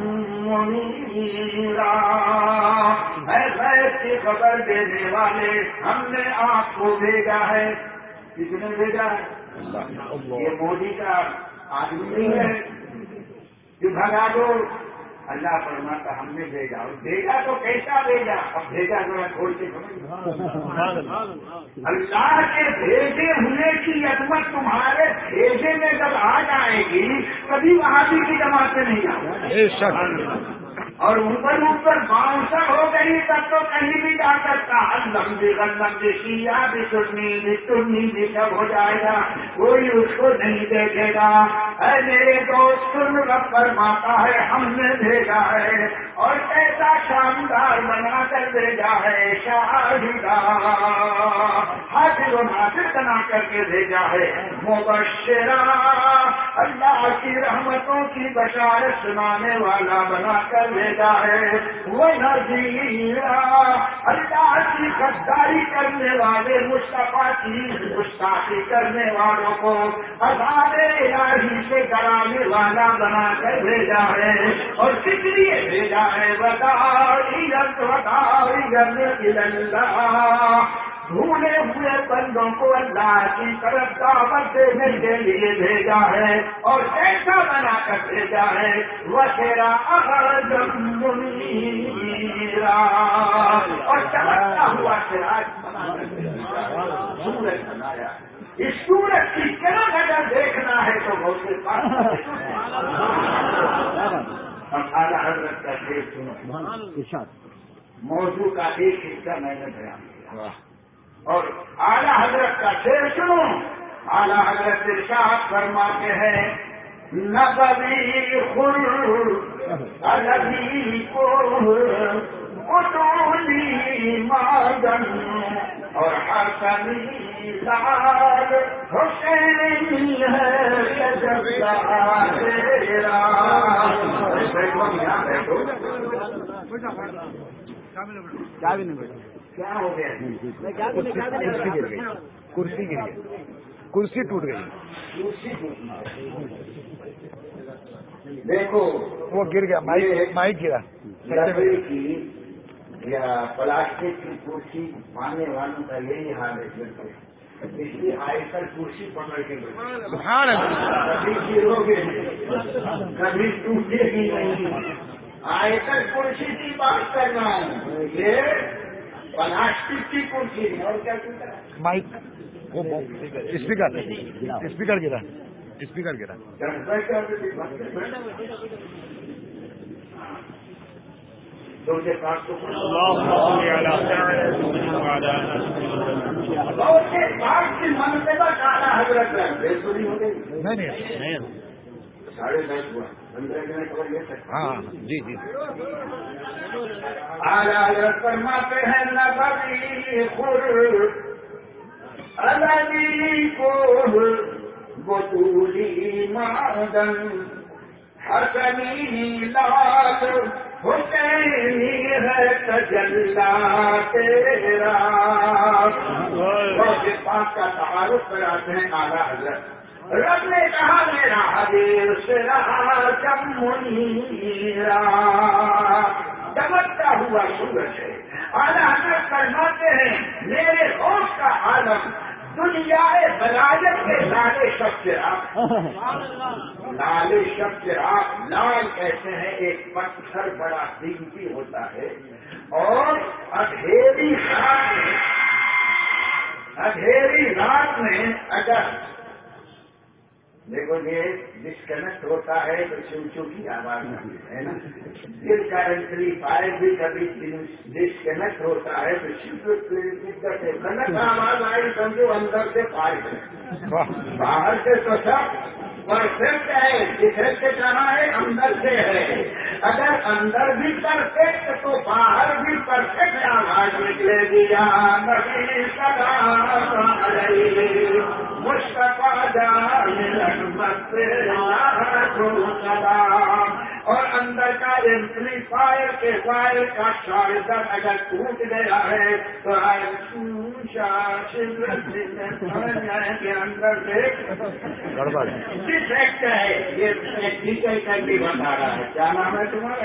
منیرا۔ اے غیب کی خبر دینے والے، ہم نے آپ کو بھیجا ہے۔ کس نے بھیجا ہے؟ یہ مودی کا آدمی نہیں ہے جو بھگا دو، اللہ فرماتا ہم نے بھیجا، اور بھیجا تو کیسا بھیجا؟ اب بھیجا ذرا کھول کے سمجھ۔ اللہ کے بھیجے ہونے کی عظمت تمہارے بھیجے میں جب آ جائے گی کبھی وہاں بھی کی جماعتیں نہیں آئیں، اور اوپر اوپر باؤنسر ہو گئی تب تو کہیں بھی جا سکتا، لمبی لمبی کیا بھی سننی بھی سننی بھی سب ہو جائے گا، کوئی اس کو نہیں دیکھے گا۔ اے میرے دوست سن، رب فرماتا ہے ہم نے بھیجا ہے، اور ایسا شاندار بنا کر بھیجا ہے، شاہدہ حاضر و ناظر بنا کر کے بھیجا ہے، مبشرا اللہ کی رحمتوں کی بشارت سنانے والا بنا کر بھیجا ہے، وہ نذیرا اللہ کی غداری کرنے والے مصطفیٰ کی گستاخی کرنے والوں کو عذاب الہی سے ڈرانے والا بنا کر بھیجا ہے، اور کس لیے بھیجا ہے؟ وداعیا وداعیا الی اللہ، بھولے ہوئے بندوں کو اللہ کی طرف دعوت دینے کے لیے بھیجا ہے، اور ایسا بنا کر بھیجا ہے وسراجا منیرا، اور چمکتا ہوا سراج بنا کر بھیجا، سورج بنایا۔ اس سورج کی چمک اگر دیکھنا ہے تو بہت سے پاس ہم اعلیٰ حضرت کا شعر سنو، موضوع کا ایک حصہ میں نے بیان کیا، اور اعلیٰ حضرت کا شعر سنو۔ اعلیٰ حضرت ارشاد فرماتے ہیں نبوی خر الذی کو اٹولی مادن، اور حسنی لال حسین ہے تیرا۔ کیا ہو گیا؟ کرسی گر گئی، کرسی ٹوٹ گئی۔ کرسی ٹوٹ گئی۔ دیکھو وہ گر گیا، مائک مائک گرا. لکڑی کی یا پلاسٹک کی کرسی پانے والوں کا یہی حال ہے. اس لیے آئے کر کرسی پکڑ کے سبحان اللہ. کبھی گرو گے کبھی ٹوٹے گی نہیں. آئے کر کرسی کی بات کر رہا ہوں، یہ پلاسٹک کی کرسی اور کیا ٹوٹا؟ مائک وہ اسپیکر اسپیکر گرا اسپیکر گرا. کے پاس تو منصوبہ کالا حضرت سنی ہو گئی نہیں نہیں. ساڑھے دس ہوا پندرہ منٹ خبر لے سکتے. ہاں جی جی. آج فرماتے ہیں نبی خور الذی کو بطولی معدن حسنی لال حسینی ہے تجلا تیرا. پاک کا تعارف کراتے ہیں اعلیٰ حضرت. رب نے کہا میرا حدیث رہا جب منیرا چمکتا ہوا سورج ہے. اعلیٰ حضرت فرماتے ہیں میرے ہوش کا عالم دنیا بلایت کے لالے شب چراغ. لالے شب چراغ لال کہتے ہیں ایک پتھر بڑا قیمتی ہوتا ہے اور اندھیری رات میں اندھیری رات میں اگر دیکھو یہ ڈسکنیکٹ ہوتا ہے تو چوچو کی آواز ہے نا. دل کا ایمپلیفائر بھی کبھی ڈسکنیکٹ ہوتا ہے تو کنک آواز آئی سمجھو اندر سے فائر ہے، باہر سے تو سب پرفیکٹ ہے. جسے سے کہاں ہے اندر سے ہے. اگر اندر بھی پرفیکٹ تو باہر بھی پرفیکٹ آواز نکلے گی. نبی سلام علیہ مصطفیٰ جان اور اندر کا ایمپلیفائر کے وائر کا شارجر اگر ٹوٹ گیا ہے تو کے اندر سے گڑبڑ ڈیفیکٹ ہے. یہ ٹیچر کا بھی بتا رہا ہے. کیا نام ہے تمہارا؟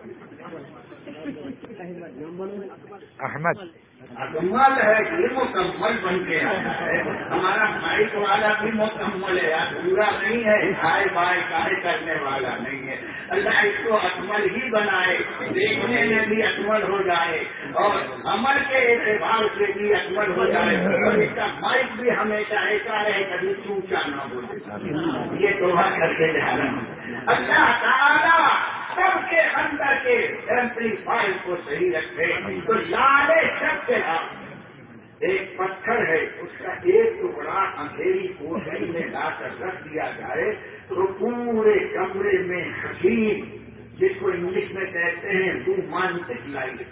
احمد. مکمل ہے یہ مکمل بن کے آیا ہے. ہمارا مائک والا بھی مکمل ہے، پورا نہیں ہے، ہائے بائے کائے کرنے والا نہیں ہے. اللہ اس کو اکمل ہی بنائے، دیکھنے میں بھی اکمل ہو جائے اور عمل کے اعتبار سے بھی اکمل ہو جائے اور اس کا مائک بھی ہمیشہ ایسا رہے کبھی چونچا نہ بولے. یہ دعا کر کے جا رہا ہوں. اللہ تعالیٰ سب کے اندر کے ایمپلیفائر کو صحیح رکھے. تو لالے سب کے ایک پتھر ہے، اس کا ایک ٹکڑا اندھیری کوٹری میں لا کر رکھ دیا جائے تو پورے کمرے میں حسین، جس کو انگلش میں کہتے ہیں رومانٹک لائٹ،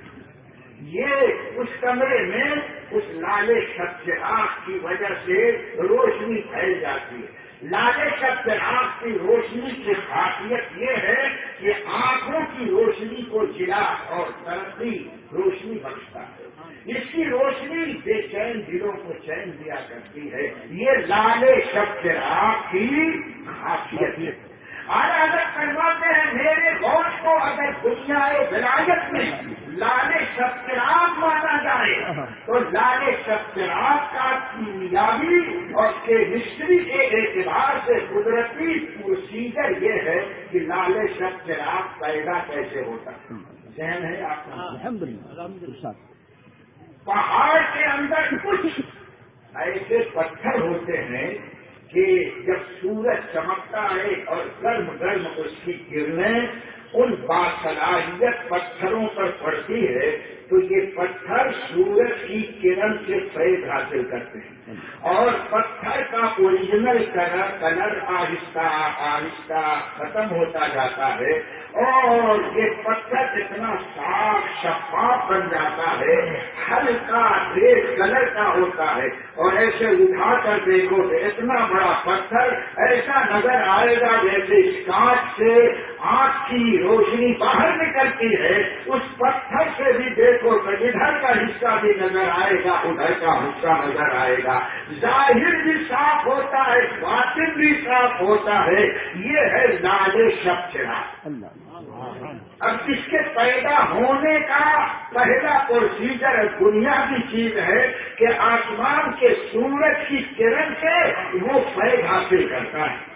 یہ اس کمرے میں اس لالے شب چراغ کی وجہ سے روشنی پھیل جاتی ہے. لالے شب چراغ کی روشنی کی خاصیت یہ ہے کہ آنکھوں کی روشنی کو جلا اور ترقی روشنی بخشتا ہے. اس کی روشنی بے چین دلوں کو چین دیا کرتی ہے. یہ لالے شب چراغ کی خاصیت ہے. حضرت فرماتے ہیں میرے غوث کو اگر دنیا ولایت میں لالے شب چراغ مانا جائے تو لالے شب چراغ کا کیمیابی اور کیمسٹری کے اعتبار سے قدرتی پروسیجر یہ ہے کہ لالے شب چراغ پیدا کیسے ہوتا ہے. ذہن ہے آپ کا؟ الحمدللہ. پہاڑ کے اندر کچھ ایسے پتھر ہوتے ہیں کہ جب سورج چمکتا ہے اور گرم گرم اس کی کرنیں ان باصلاحیت پتھروں پر پڑتی ہے تو یہ پتھر سورج کی کرن سے فیض حاصل کرتے ہیں اور پتھر کا اوریجنل کلر کلر آہستہ آہستہ ختم ہوتا جاتا ہے اور یہ پتھر اتنا صاف شفاف بن جاتا ہے، ہلکا ریڈ کلر کا ہوتا ہے اور ایسے اٹھا کر دیکھو تو اتنا بڑا پتھر ایسا نظر آئے گا جیسے کانچ سے آنکھ کی روشنی باہر نکلتی ہے اس پتھر سے بھی دیکھو تو ادھر کا حصہ بھی نظر آئے گا ادھر کا حصہ نظر آئے گا، ظاہر بھی صاف ہوتا ہے باطن بھی صاف ہوتا ہے، یہ ہے لال شب چراغ۔ اب اس کے پیدا ہونے کا پہلا پروسیجر بنیادی چیز ہے کہ آسمان کے سورج کی کرن سے وہ فیض حاصل کرتا ہے،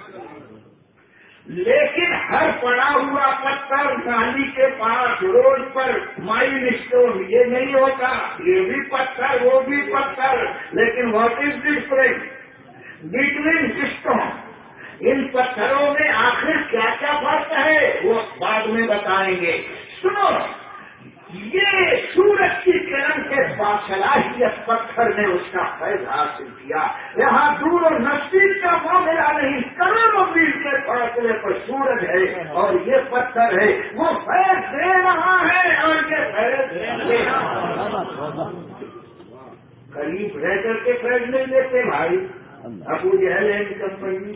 لیکن ہر پڑا ہوا پتھر نالی کے پاس روڈ پر مائل اسٹون یہ نہیں ہوتا، یہ بھی پتھر وہ بھی پتھر، لیکن what is different between stone? ان پتھروں میں آخر کیا کیا فرق ہے وہ بعد میں بتائیں گے۔ سنو، یہ سورج کی کرن کے باصلاحیت پتھر نے اس کا فیض حاصل کیا، یہاں دور و نزدیک کا معاملہ نہیں، کروڑوں میل کے فاصلے پر سورج ہے اور یہ پتھر ہے، وہ فیض دے رہا ہے اور یہ فیض دے رہا ہے۔ قریب رہ کر کے فیض نہیں لیتے بھائی، ابو جہل ہے کمپنی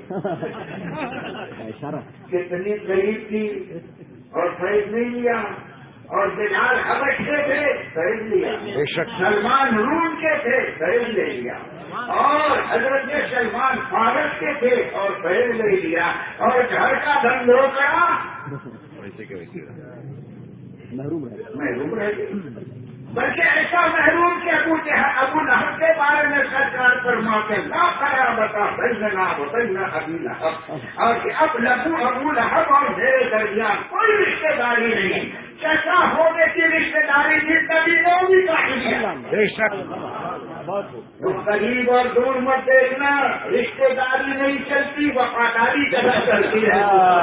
کتنی قریب تھی اور فیض نہیں لیا، اور بلال حبش کے تھے فیض لیا، سلمان روم کے تھے فیض لے لیا، اور حضرت سلمان فارس کے تھے اور فیض لے لیا، اور گھر کا دھن روکڑا محروم رہ گئے، بلکہ ایسا محروم کہ ابو ابو لہب کے بارے میں سرکار فرماتے ہیں لا قرابت بیننا و بین ابی لہب، اور کہ اب لبو ابو لہب اور میرے درمیان کوئی رشتے داری نہیں، چچا ہونے کی رشتے داری تھی کبھی وہ بھی کافی ہے، تو قریب اور دور مت دیکھنا، رشتے داری نہیں چلتی وفاداری جگہ چلتی ہے۔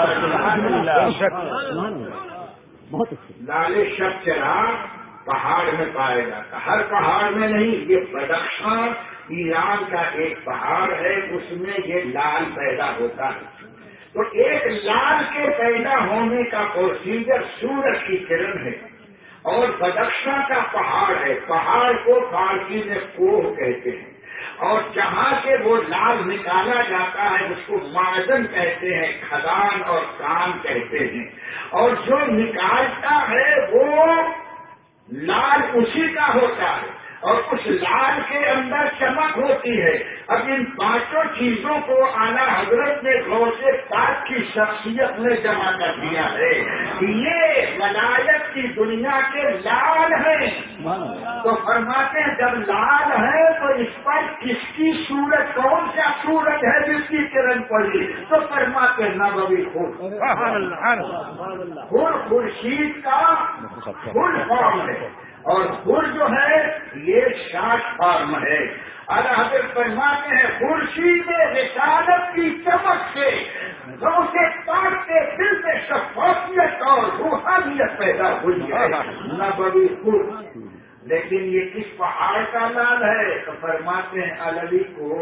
لال شب چراغ پہاڑ میں پائے جاتا، ہر پہاڑ میں نہیں، یہ بدخشاں ایران کا ایک پہاڑ ہے، اس میں یہ لال پیدا ہوتا ہے۔ تو ایک لال کے پیدا ہونے کا پروسیجر سورج کی کرن ہے، اور بدخشاں کا پہاڑ ہے، پہاڑ کو فارسی میں کوہ کہتے ہیں، اور جہاں سے وہ لال نکالا جاتا ہے اس کو معدن کہتے ہیں، کھدان اور کان کہتے ہیں، اور جو نکالتا ہے وہ لال اسی کا ہوتا ہے، اور اس لال کے اندر چمک ہوتی ہے۔ اب ان پانچوں چیزوں کو اعلیٰ حضرت نے غوث پاک کی شخصیت میں جمع کر دیا ہے، یہ ولایت کی دنیا کے لال ہیں، تو فرماتے ہیں جب لال ہے تو اس پر کس کی صورت، کون سا سورج ہے جس کی کرن پڑی، تو فرماتے ہیں نبوی خور، خور خورشید کا فل فارم ہے، اور خور جو ہے یہ شارٹ فارم ہے۔ اعلیٰ حضرت فرماتے ہیں خورشید رسالت کی چمک سے غوث پاک کے دل میں شفافیت اور روحانیت پیدا ہوئی ہے، نبوی خور۔ لیکن یہ کس پہاڑ کا لال ہے تو فرماتے ہیں علوی کو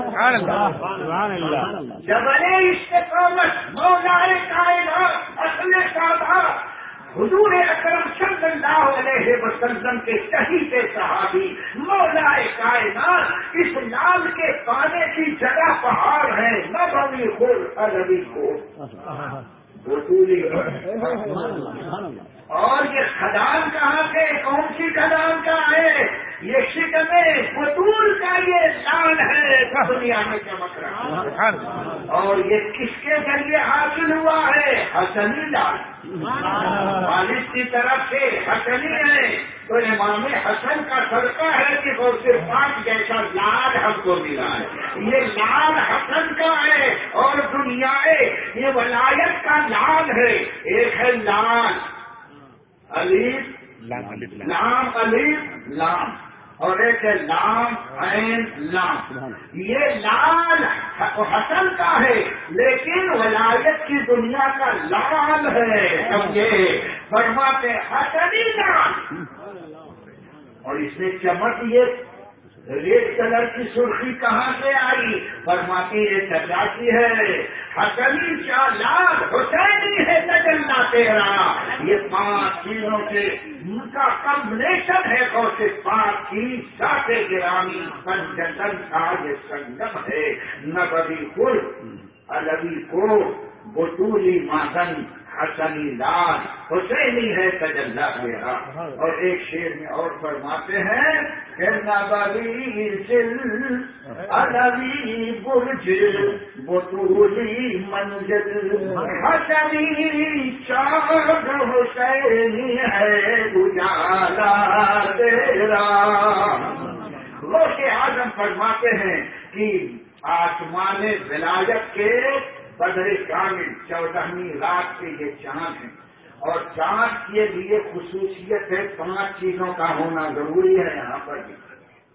جبل استقامت مولا کائنات اصل سادات حضور اکرم صلی اللہ علیہ وسلم کے شہید صحابی مولا کائنات اس لال کے پانے کی جگہ پہاڑ ہے، نبوی خور علوی خور وصولی۔ اور یہ کھدان کہاں سے، کون سی کھدان کا ہے؟ یہ شکم فطول کا یہ لال ہے دنیا میں چمک رہا، اور یہ کس کے ذریعے حاصل ہوا ہے؟ حسنی لال، والد کی طرف سے حسنی ہے، تو امام حسن کا صدقہ ہے کہ وہ صرف پانچ جیسا لال ہم کو ملا ہے، یہ لال حسن کا ہے، اور دنیا یہ ولایت کا لال ہے، ایک ہے لال الف لام الف لام، اور ایک ہے لام عین لام، یہ لال حسن کا ہے لیکن ولایت کی دنیا کا لال ہے، سمجھے؟ فرماتے حسنی لال، اور اس میں چمک یہ ریڈ کلر کی سرخی کہاں سے آئی؟ فرماتی یہ چچا کی ہے، حسنی کا لال حسینی ہے تجلا تیرا، یہ پانچ چیزوں کے ان کا کمبنیشن ہے غوث پاک کی ذات گرامی پنجتن کا یہ سنگم ہے، نبوی خور علوی کو بطولی مادن حسنی لال حسینی ہے تجلا میرا. اور ایک شعر میں اور فرماتے ہیں کہ نبوی دل علوی برج بطولی منزل حسنی چاند حسینی ہے اجالا تیرا. غوث اعظم فرماتے ہیں کہ آسمان ولایت کے بدر کامل چودہویں رات کے یہ چاند ہیں. اور چاند کے لیے خصوصیت ہے پانچ چیزوں کا ہونا ضروری ہے یہاں پر بھی.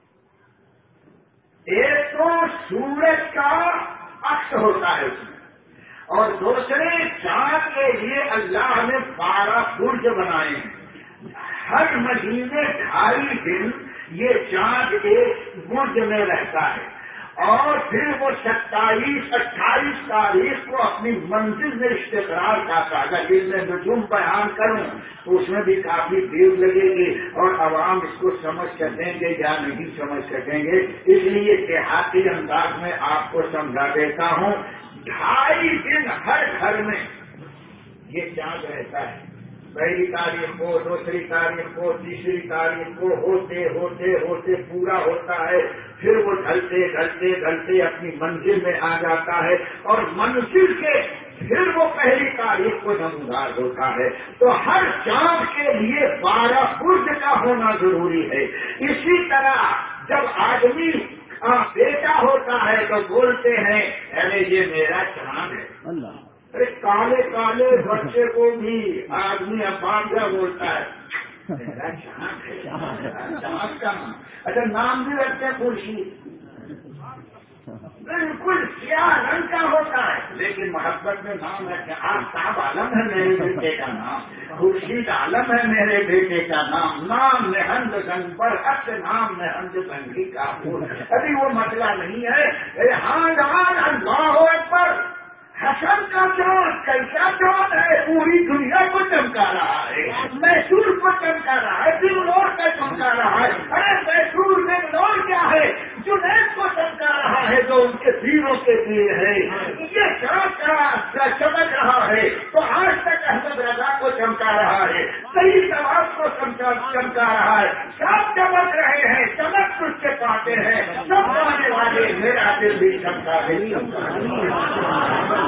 ایک تو سورج کا عکس ہوتا ہے اس میں, اور دوسرے چاند کے لیے اللہ نے بارہ برج بنائے ہیں. ہر مہینے ڈھائی دن یہ چاند ایک برج میں رہتا ہے, اور پھر وہ ستائیس اٹھائیس تاریخ کو اپنی منزل میں استقرار کرتا ہے. اگر اس میں نجوم بیان کروں تو اس میں بھی کافی دیر لگے گی اور عوام اس کو سمجھ سکیں گے یا نہیں سمجھ سکیں گے, اس لیے دیہاتی انداز میں آپ کو سمجھا دیتا ہوں. ڈھائی دن ہر گھر میں یہ چاند رہتا ہے. پہلی تاریخ کو, دوسری تاریخ کو, تیسری تاریخ کو ہوتے ہوتے ہوتے پورا ہوتا ہے. پھر وہ ڈھلتے ڈھلتے ڈھلتے اپنی منزل میں آ جاتا ہے, اور منزل کے پھر وہ پہلی تاریخ کو نمودار ہوتا ہے. تو ہر چاند کے لیے بارہ برج کا ہونا ضروری ہے. اسی طرح جب آدمی بیٹا ہوتا ہے تو بولتے ہیں ارے یہ میرا چاند ہے. ارے کالے کالے بچے کو بھی آدمی ابا بولتا ہے میرا چاند ہے, چاند کا نام. اچھا نام بھی رکھتے ہیں خورشید, بالکل سیاہ رنگ کا ہوتا ہے, لیکن محبت میں نام رکھتے ہیں. آفتاب عالم ہے میرے بیٹے کا نام, خورشید عالم ہے میرے بیٹے کا نام. نام نہند گنگ پر حق نام نہند گنگی کا پھول. ابھی وہ مسئلہ نہیں ہے. ہاں جان اللہ اکبر. حسن کا چاند کیسا چاند ہے, پوری دنیا کو چمکا رہا ہے, میسور کو چمکا رہا ہے, بنگلور کو چمکا رہا ہے. ارے میسور بنگلور کیا ہے, جنید کو چمکا رہا ہے جو ان کے پیروں کے پیر ہے. یہ چاند کا چمک رہا ہے تو آج تک احمد رضا کو چمکا رہا ہے, صحیح جواب کو چمکا رہا ہے. سب چمک رہے ہیں, چمک تجھ سے پاتے ہیں سب پانے والے, میرا دل بھی چمکا ہے.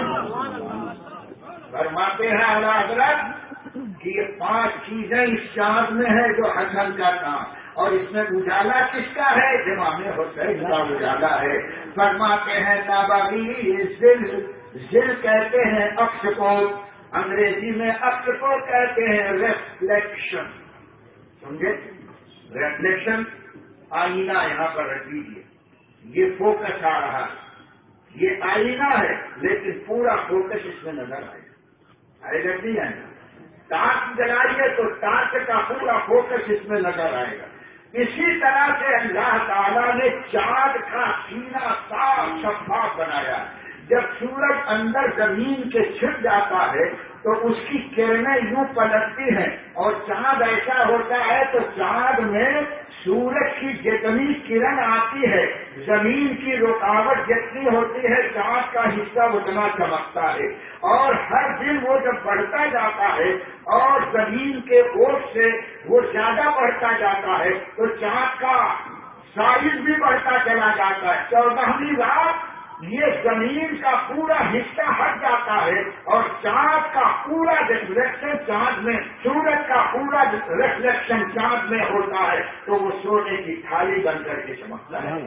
فرماتے ہیں اعلیٰ حضرت کہ یہ پانچ چیزیں اس چاند میں ہے جو حسن کا کام, اور اس میں اجالا کس کا ہے, امام حسین کا اجالا ہے. فرماتے ہیں نبوی ذل, ذل کہتے ہیں عکس کو, انگریزی میں عکس کو کہتے ہیں ریفلیکشن. سمجھے, ریفلیکشن آئینہ یہاں پر رکھ دیجیے. یہ فوکس آ رہا ہے, یہ آئینہ ہے لیکن پورا فوکس اس میں نظر آئے گا. آئے گا نہیں آئے گا. ٹارچ جلائیے تو ٹارچ کا پورا فوکس اس میں نظر آئے گا. اسی طرح سے اللہ تعالیٰ نے چاند کا سینہ صاف شفاف بنایا. جب سورج اندر زمین کے چھپ جاتا ہے تو اس کی کرنیں یوں پلٹتی ہیں, اور چاند ایسا ہوتا ہے تو چاند میں سورج کی جتنی کرن آتی ہے, زمین کی رکاوٹ جتنی ہوتی ہے, چاند کا حصہ اتنا چمکتا ہے. اور ہر دن وہ جب بڑھتا جاتا ہے اور زمین کے اوٹ سے وہ زیادہ بڑھتا جاتا ہے تو چاند کا سائز بھی بڑھتا چلا جاتا ہے. چودہویں رات یہ زمین کا پورا حصہ ہٹ جاتا ہے اور چاند کا پورا ریفلیکشن چاند میں, سورج کا پورا ریفلیکشن چاند میں ہوتا ہے تو وہ سونے کی تھالی بن کر کے چمکتا ہے.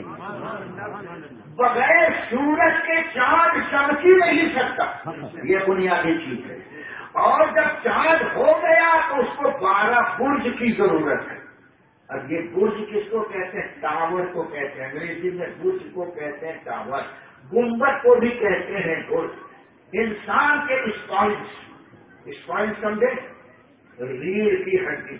بغیر سورج کے چاند چمک ہی نہیں سکتا, یہ بنیادی چیز ہے. اور جب چاند ہو گیا تو اس کو بارہ برج کی ضرورت ہے. اب یہ برج کس کو کہتے ہیں, ٹاور کو کہتے ہیں. انگریزی میں برج کو کہتے ہیں ٹاور, گنبد کو بھی کہتے ہیں برج. انسان کے اسپائنس, اسپائنس سمجھے, ریڑھ کی ہڈی,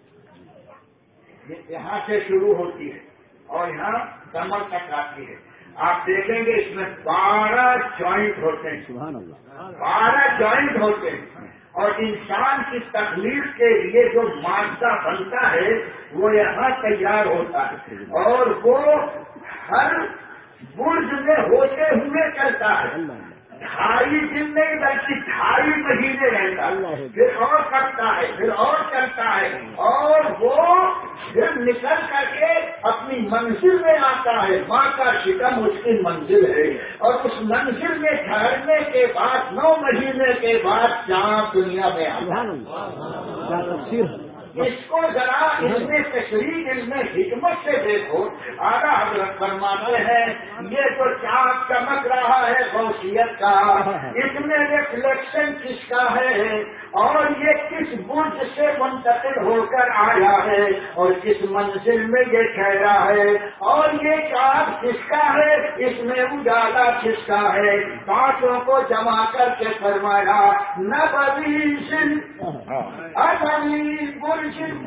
یہ یہاں سے شروع ہوتی ہے اور یہاں کمر تک آتی ہے. آپ دیکھیں گے اس میں بارہ جوائنٹ ہوتے ہیں. سبحان اللہ, بارہ جوائنٹ ہوتے ہیں. اور انسان کی تخلیق کے لیے جو مادہ بنتا ہے وہ یہاں تیار ہوتا ہے, اور وہ ہر برج میں ہوتے ہوئے چلتا ہے. ڈھائی دن نہیں بلکہ ڈھائی مہینے رہتا ہے، پھر اور کرتا ہے، پھر اور چلتا ہے، اور وہ پھر نکل کر کے اپنی منزل میں آتا ہے. ماں کا شکم اس کی منزل ہے، اور اس منزل میں ٹھہرنے کے بعد نو مہینے کے بعد چاند دنیا میں آتا ہے. اس کو ذرا اس میں تشریح علم حکمت سے دیکھو. اعلیٰ حضرت فرماتے ہیں یہ تو چاند چمک رہا ہے غوثیت کا، اس میں ریفلیکشن کس کا ہے، اور یہ کس برج سے منتقل ہو کر آیا ہے، اور کس منزل میں یہ ٹھہرا ہے، اور یہ چاند کس کا ہے، اس میں اجالا کس کا ہے. پانچوں کو جمع کر کے فرمایا نبوی اصلی برج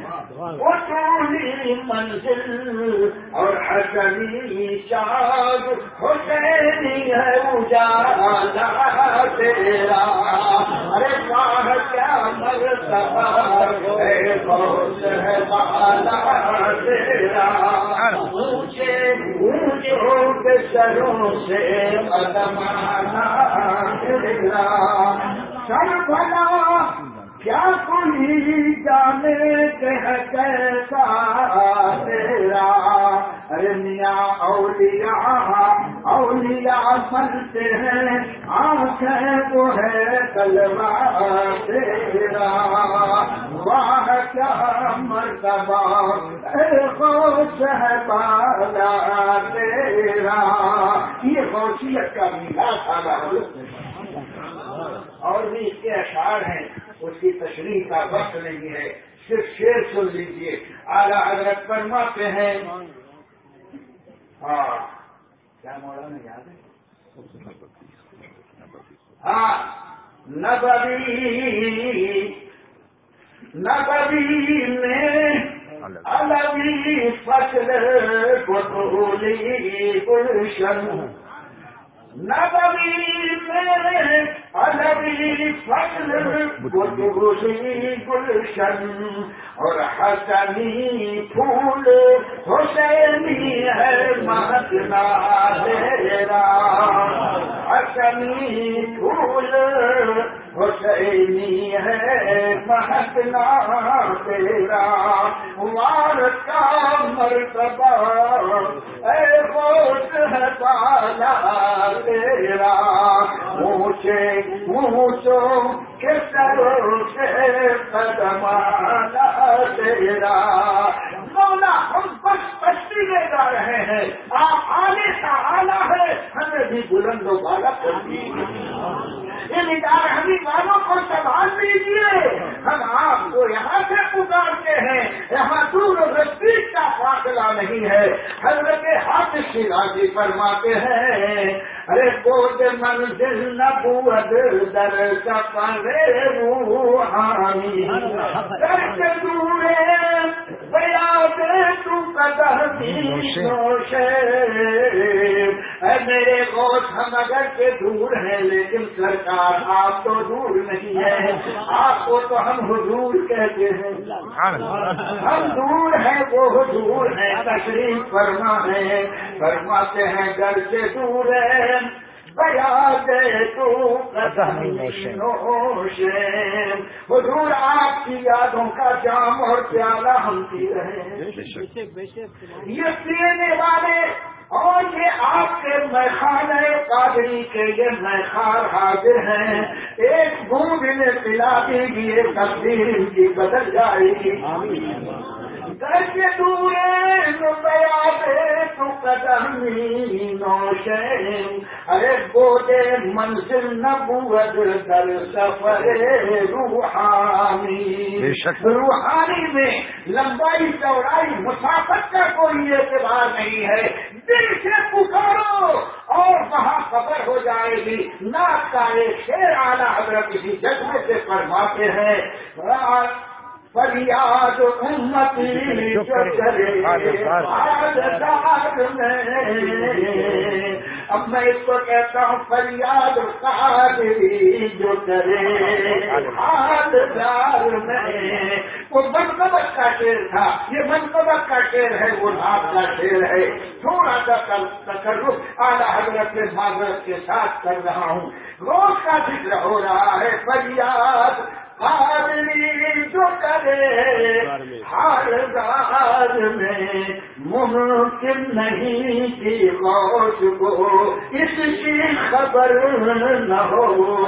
اصولی منزل اور حسنی چاند حسینی ہے اجالا تیرا. ارے واہ کیا مرتبہ ہے غوث ہے بالا تیرا. اونچے اونچوں کے سروں سے قدم آنا تیرا. سر بھلا کیا کوئی جانے کہ ہے کیسا تیرا. ارے میاں اولیاء اولیاء بنتے ہیں آنکھیں وہ ہے کلمہ تیرا. واہ کیا مرتبہ اے غوث ہے بالا تیرا. یہ غوثیت کا میراث ہے. اور بھی اس کے اشعار ہیں، اس کی تشریح کا وقت نہیں ہے، صرف شعر سن لیجیے. اعلیٰ حضرت فرماتے ہیں ہاں کیا مولانا یاد ہے؟ ہاں نبوی نبوی میں علوی فصل گٹولی گلشن. نبوی میں علوی فصل گٹولی گلشن اور حسنی پھول حسینی ہے مہکنا تیرا. حسنی پھول حسینی ہے مہکنا تیرا. وار کا مرتبہ اے غوث ہے بالا تیرا. اونچے اونچوں کے سروں سے قدم آنا تیرا. مولا ہم بس پستی میں جا رہے ہیں، آپ آنے کا آلہ ہے، ہمیں بھی بلند و بالا کر دیجیے. ان ادارہمی والوں کو سنبھال لیجیے. ہم آپ کو یہاں سے پکارتے ہیں، یہاں دور و نزدیک کا فاصلہ نہیں ہے. حضرت حافظ شیرازی فرماتے ہیں ارے بود منزل نبوت در سفر روحانی در کے دورے بیاد تو قدمی نوشے. اے میرے غوث ہم اگر کے دور ہیں لیکن سرکار آپ تو دور نہیں ہے، آپ کو تو ہم حضور کہتے ہیں. ہم دور ہیں وہ حضور ہیں. تشریف فرما ہے فرماتے ہیں گھر سے دور ہے بیاد تو قدمی نوشے. حضور آپ کی یادوں کا جام اور پیالہ ہم پی رہے ہیں. یہ پینے والے اور یہ آپ کے میخانے قادری کے یہ میخار حاضر ہیں. ایک بوند میں پلا دے گی ایک تقدیر ان کی بدل جائے گی. گھر کے دورے بیاد تو قدمی نوشے. ارے بودے منزل نبوت در سفر روحانی. روحانی میں لمبائی چوڑائی مسافت کا کوئی اعتبار نہیں ہے. دل سے پکارو اور وہاں خبر ہو جائے گی. نعت کا ایک شعر اعلیٰ حضرت کسی جذبے سے فرماتے ہیں فریاد امتی جو کرے حالدار میں، اب میں اس کو کہتا ہوں فریاد قادری جو کرے حالدار میں۔ وہ منقبت کا شعر تھا، یہ منقبت کا شعر ہے، وہ نعت کا شعر ہے۔ تھوڑا سا تکلف اعلیٰ حضرت سے معذرت کے ساتھ کر رہا ہوں۔ غوث کا ذکر ہو رہا ہے، فریاد قادری جو کرے حالدار میں، ممکن نہیں کہ غوث کو اس کی خبر نہ ہو،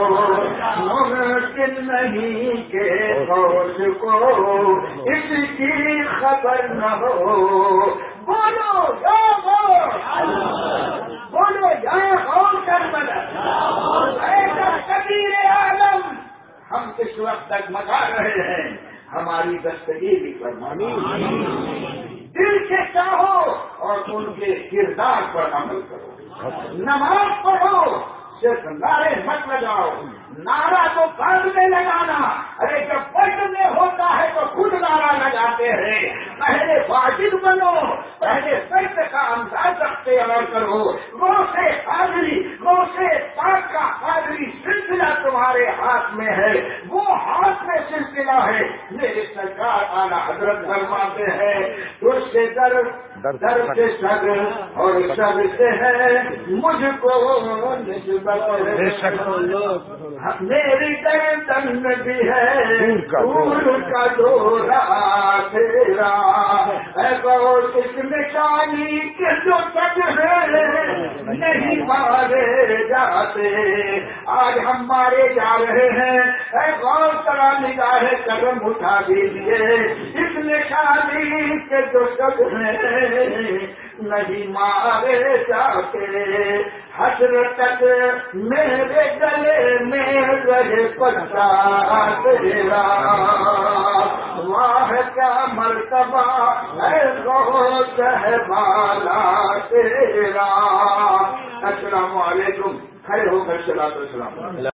ممکن نہیں کہ غوث کو اس کی خبر نہ ہو۔ بولو یا غوث، بولو یا غوث المدد، اے کبیر عالم، ہم اس وقت تک مچا رہے ہیں، ہماری دستگیری فرمانی، دل سے چاہو اور ان کے کردار پر عمل کرو، نماز پڑھو، صرف نعرے مت لگاؤ، نعرہ تو بعد میں لگانا، ارے جب فرد میں ہوتا ہے تو خود نعرہ لگاتے ہیں، پہلے واجب بنو، پہلے فرد کا انداز اختیار کرو۔ وہ سے قادری، وہ سے پاک کا قادری سلسلہ تمہارے ہاتھ میں ہے، وہ ہاتھ میں سلسلہ ہے۔ میرے سرکار اعلیٰ حضرت فرماتے ہیں، اس سے در در سے سر اور سر سے ہے مجھ کو نسبت ہے، میری گردن بھی ہے دور کا دورہ تیرا، اے غوث اس نشانی کے جو تک ہے نہیں مارے جاتے، آج ہم مارے جا رہے ہیں، اے غوث ذرا نگاہ کرم اٹھا دیجیے، اس نشانی کے جو تک ہے نہیں مارے جاتے، حشر تک میرے گلے میں رہے پتا تیرا، واہ کیا مرتبہ ہے غوث ہے بالا تیرا۔ السلام علیکم، کھڑے ہو کر صلاۃ و سلام۔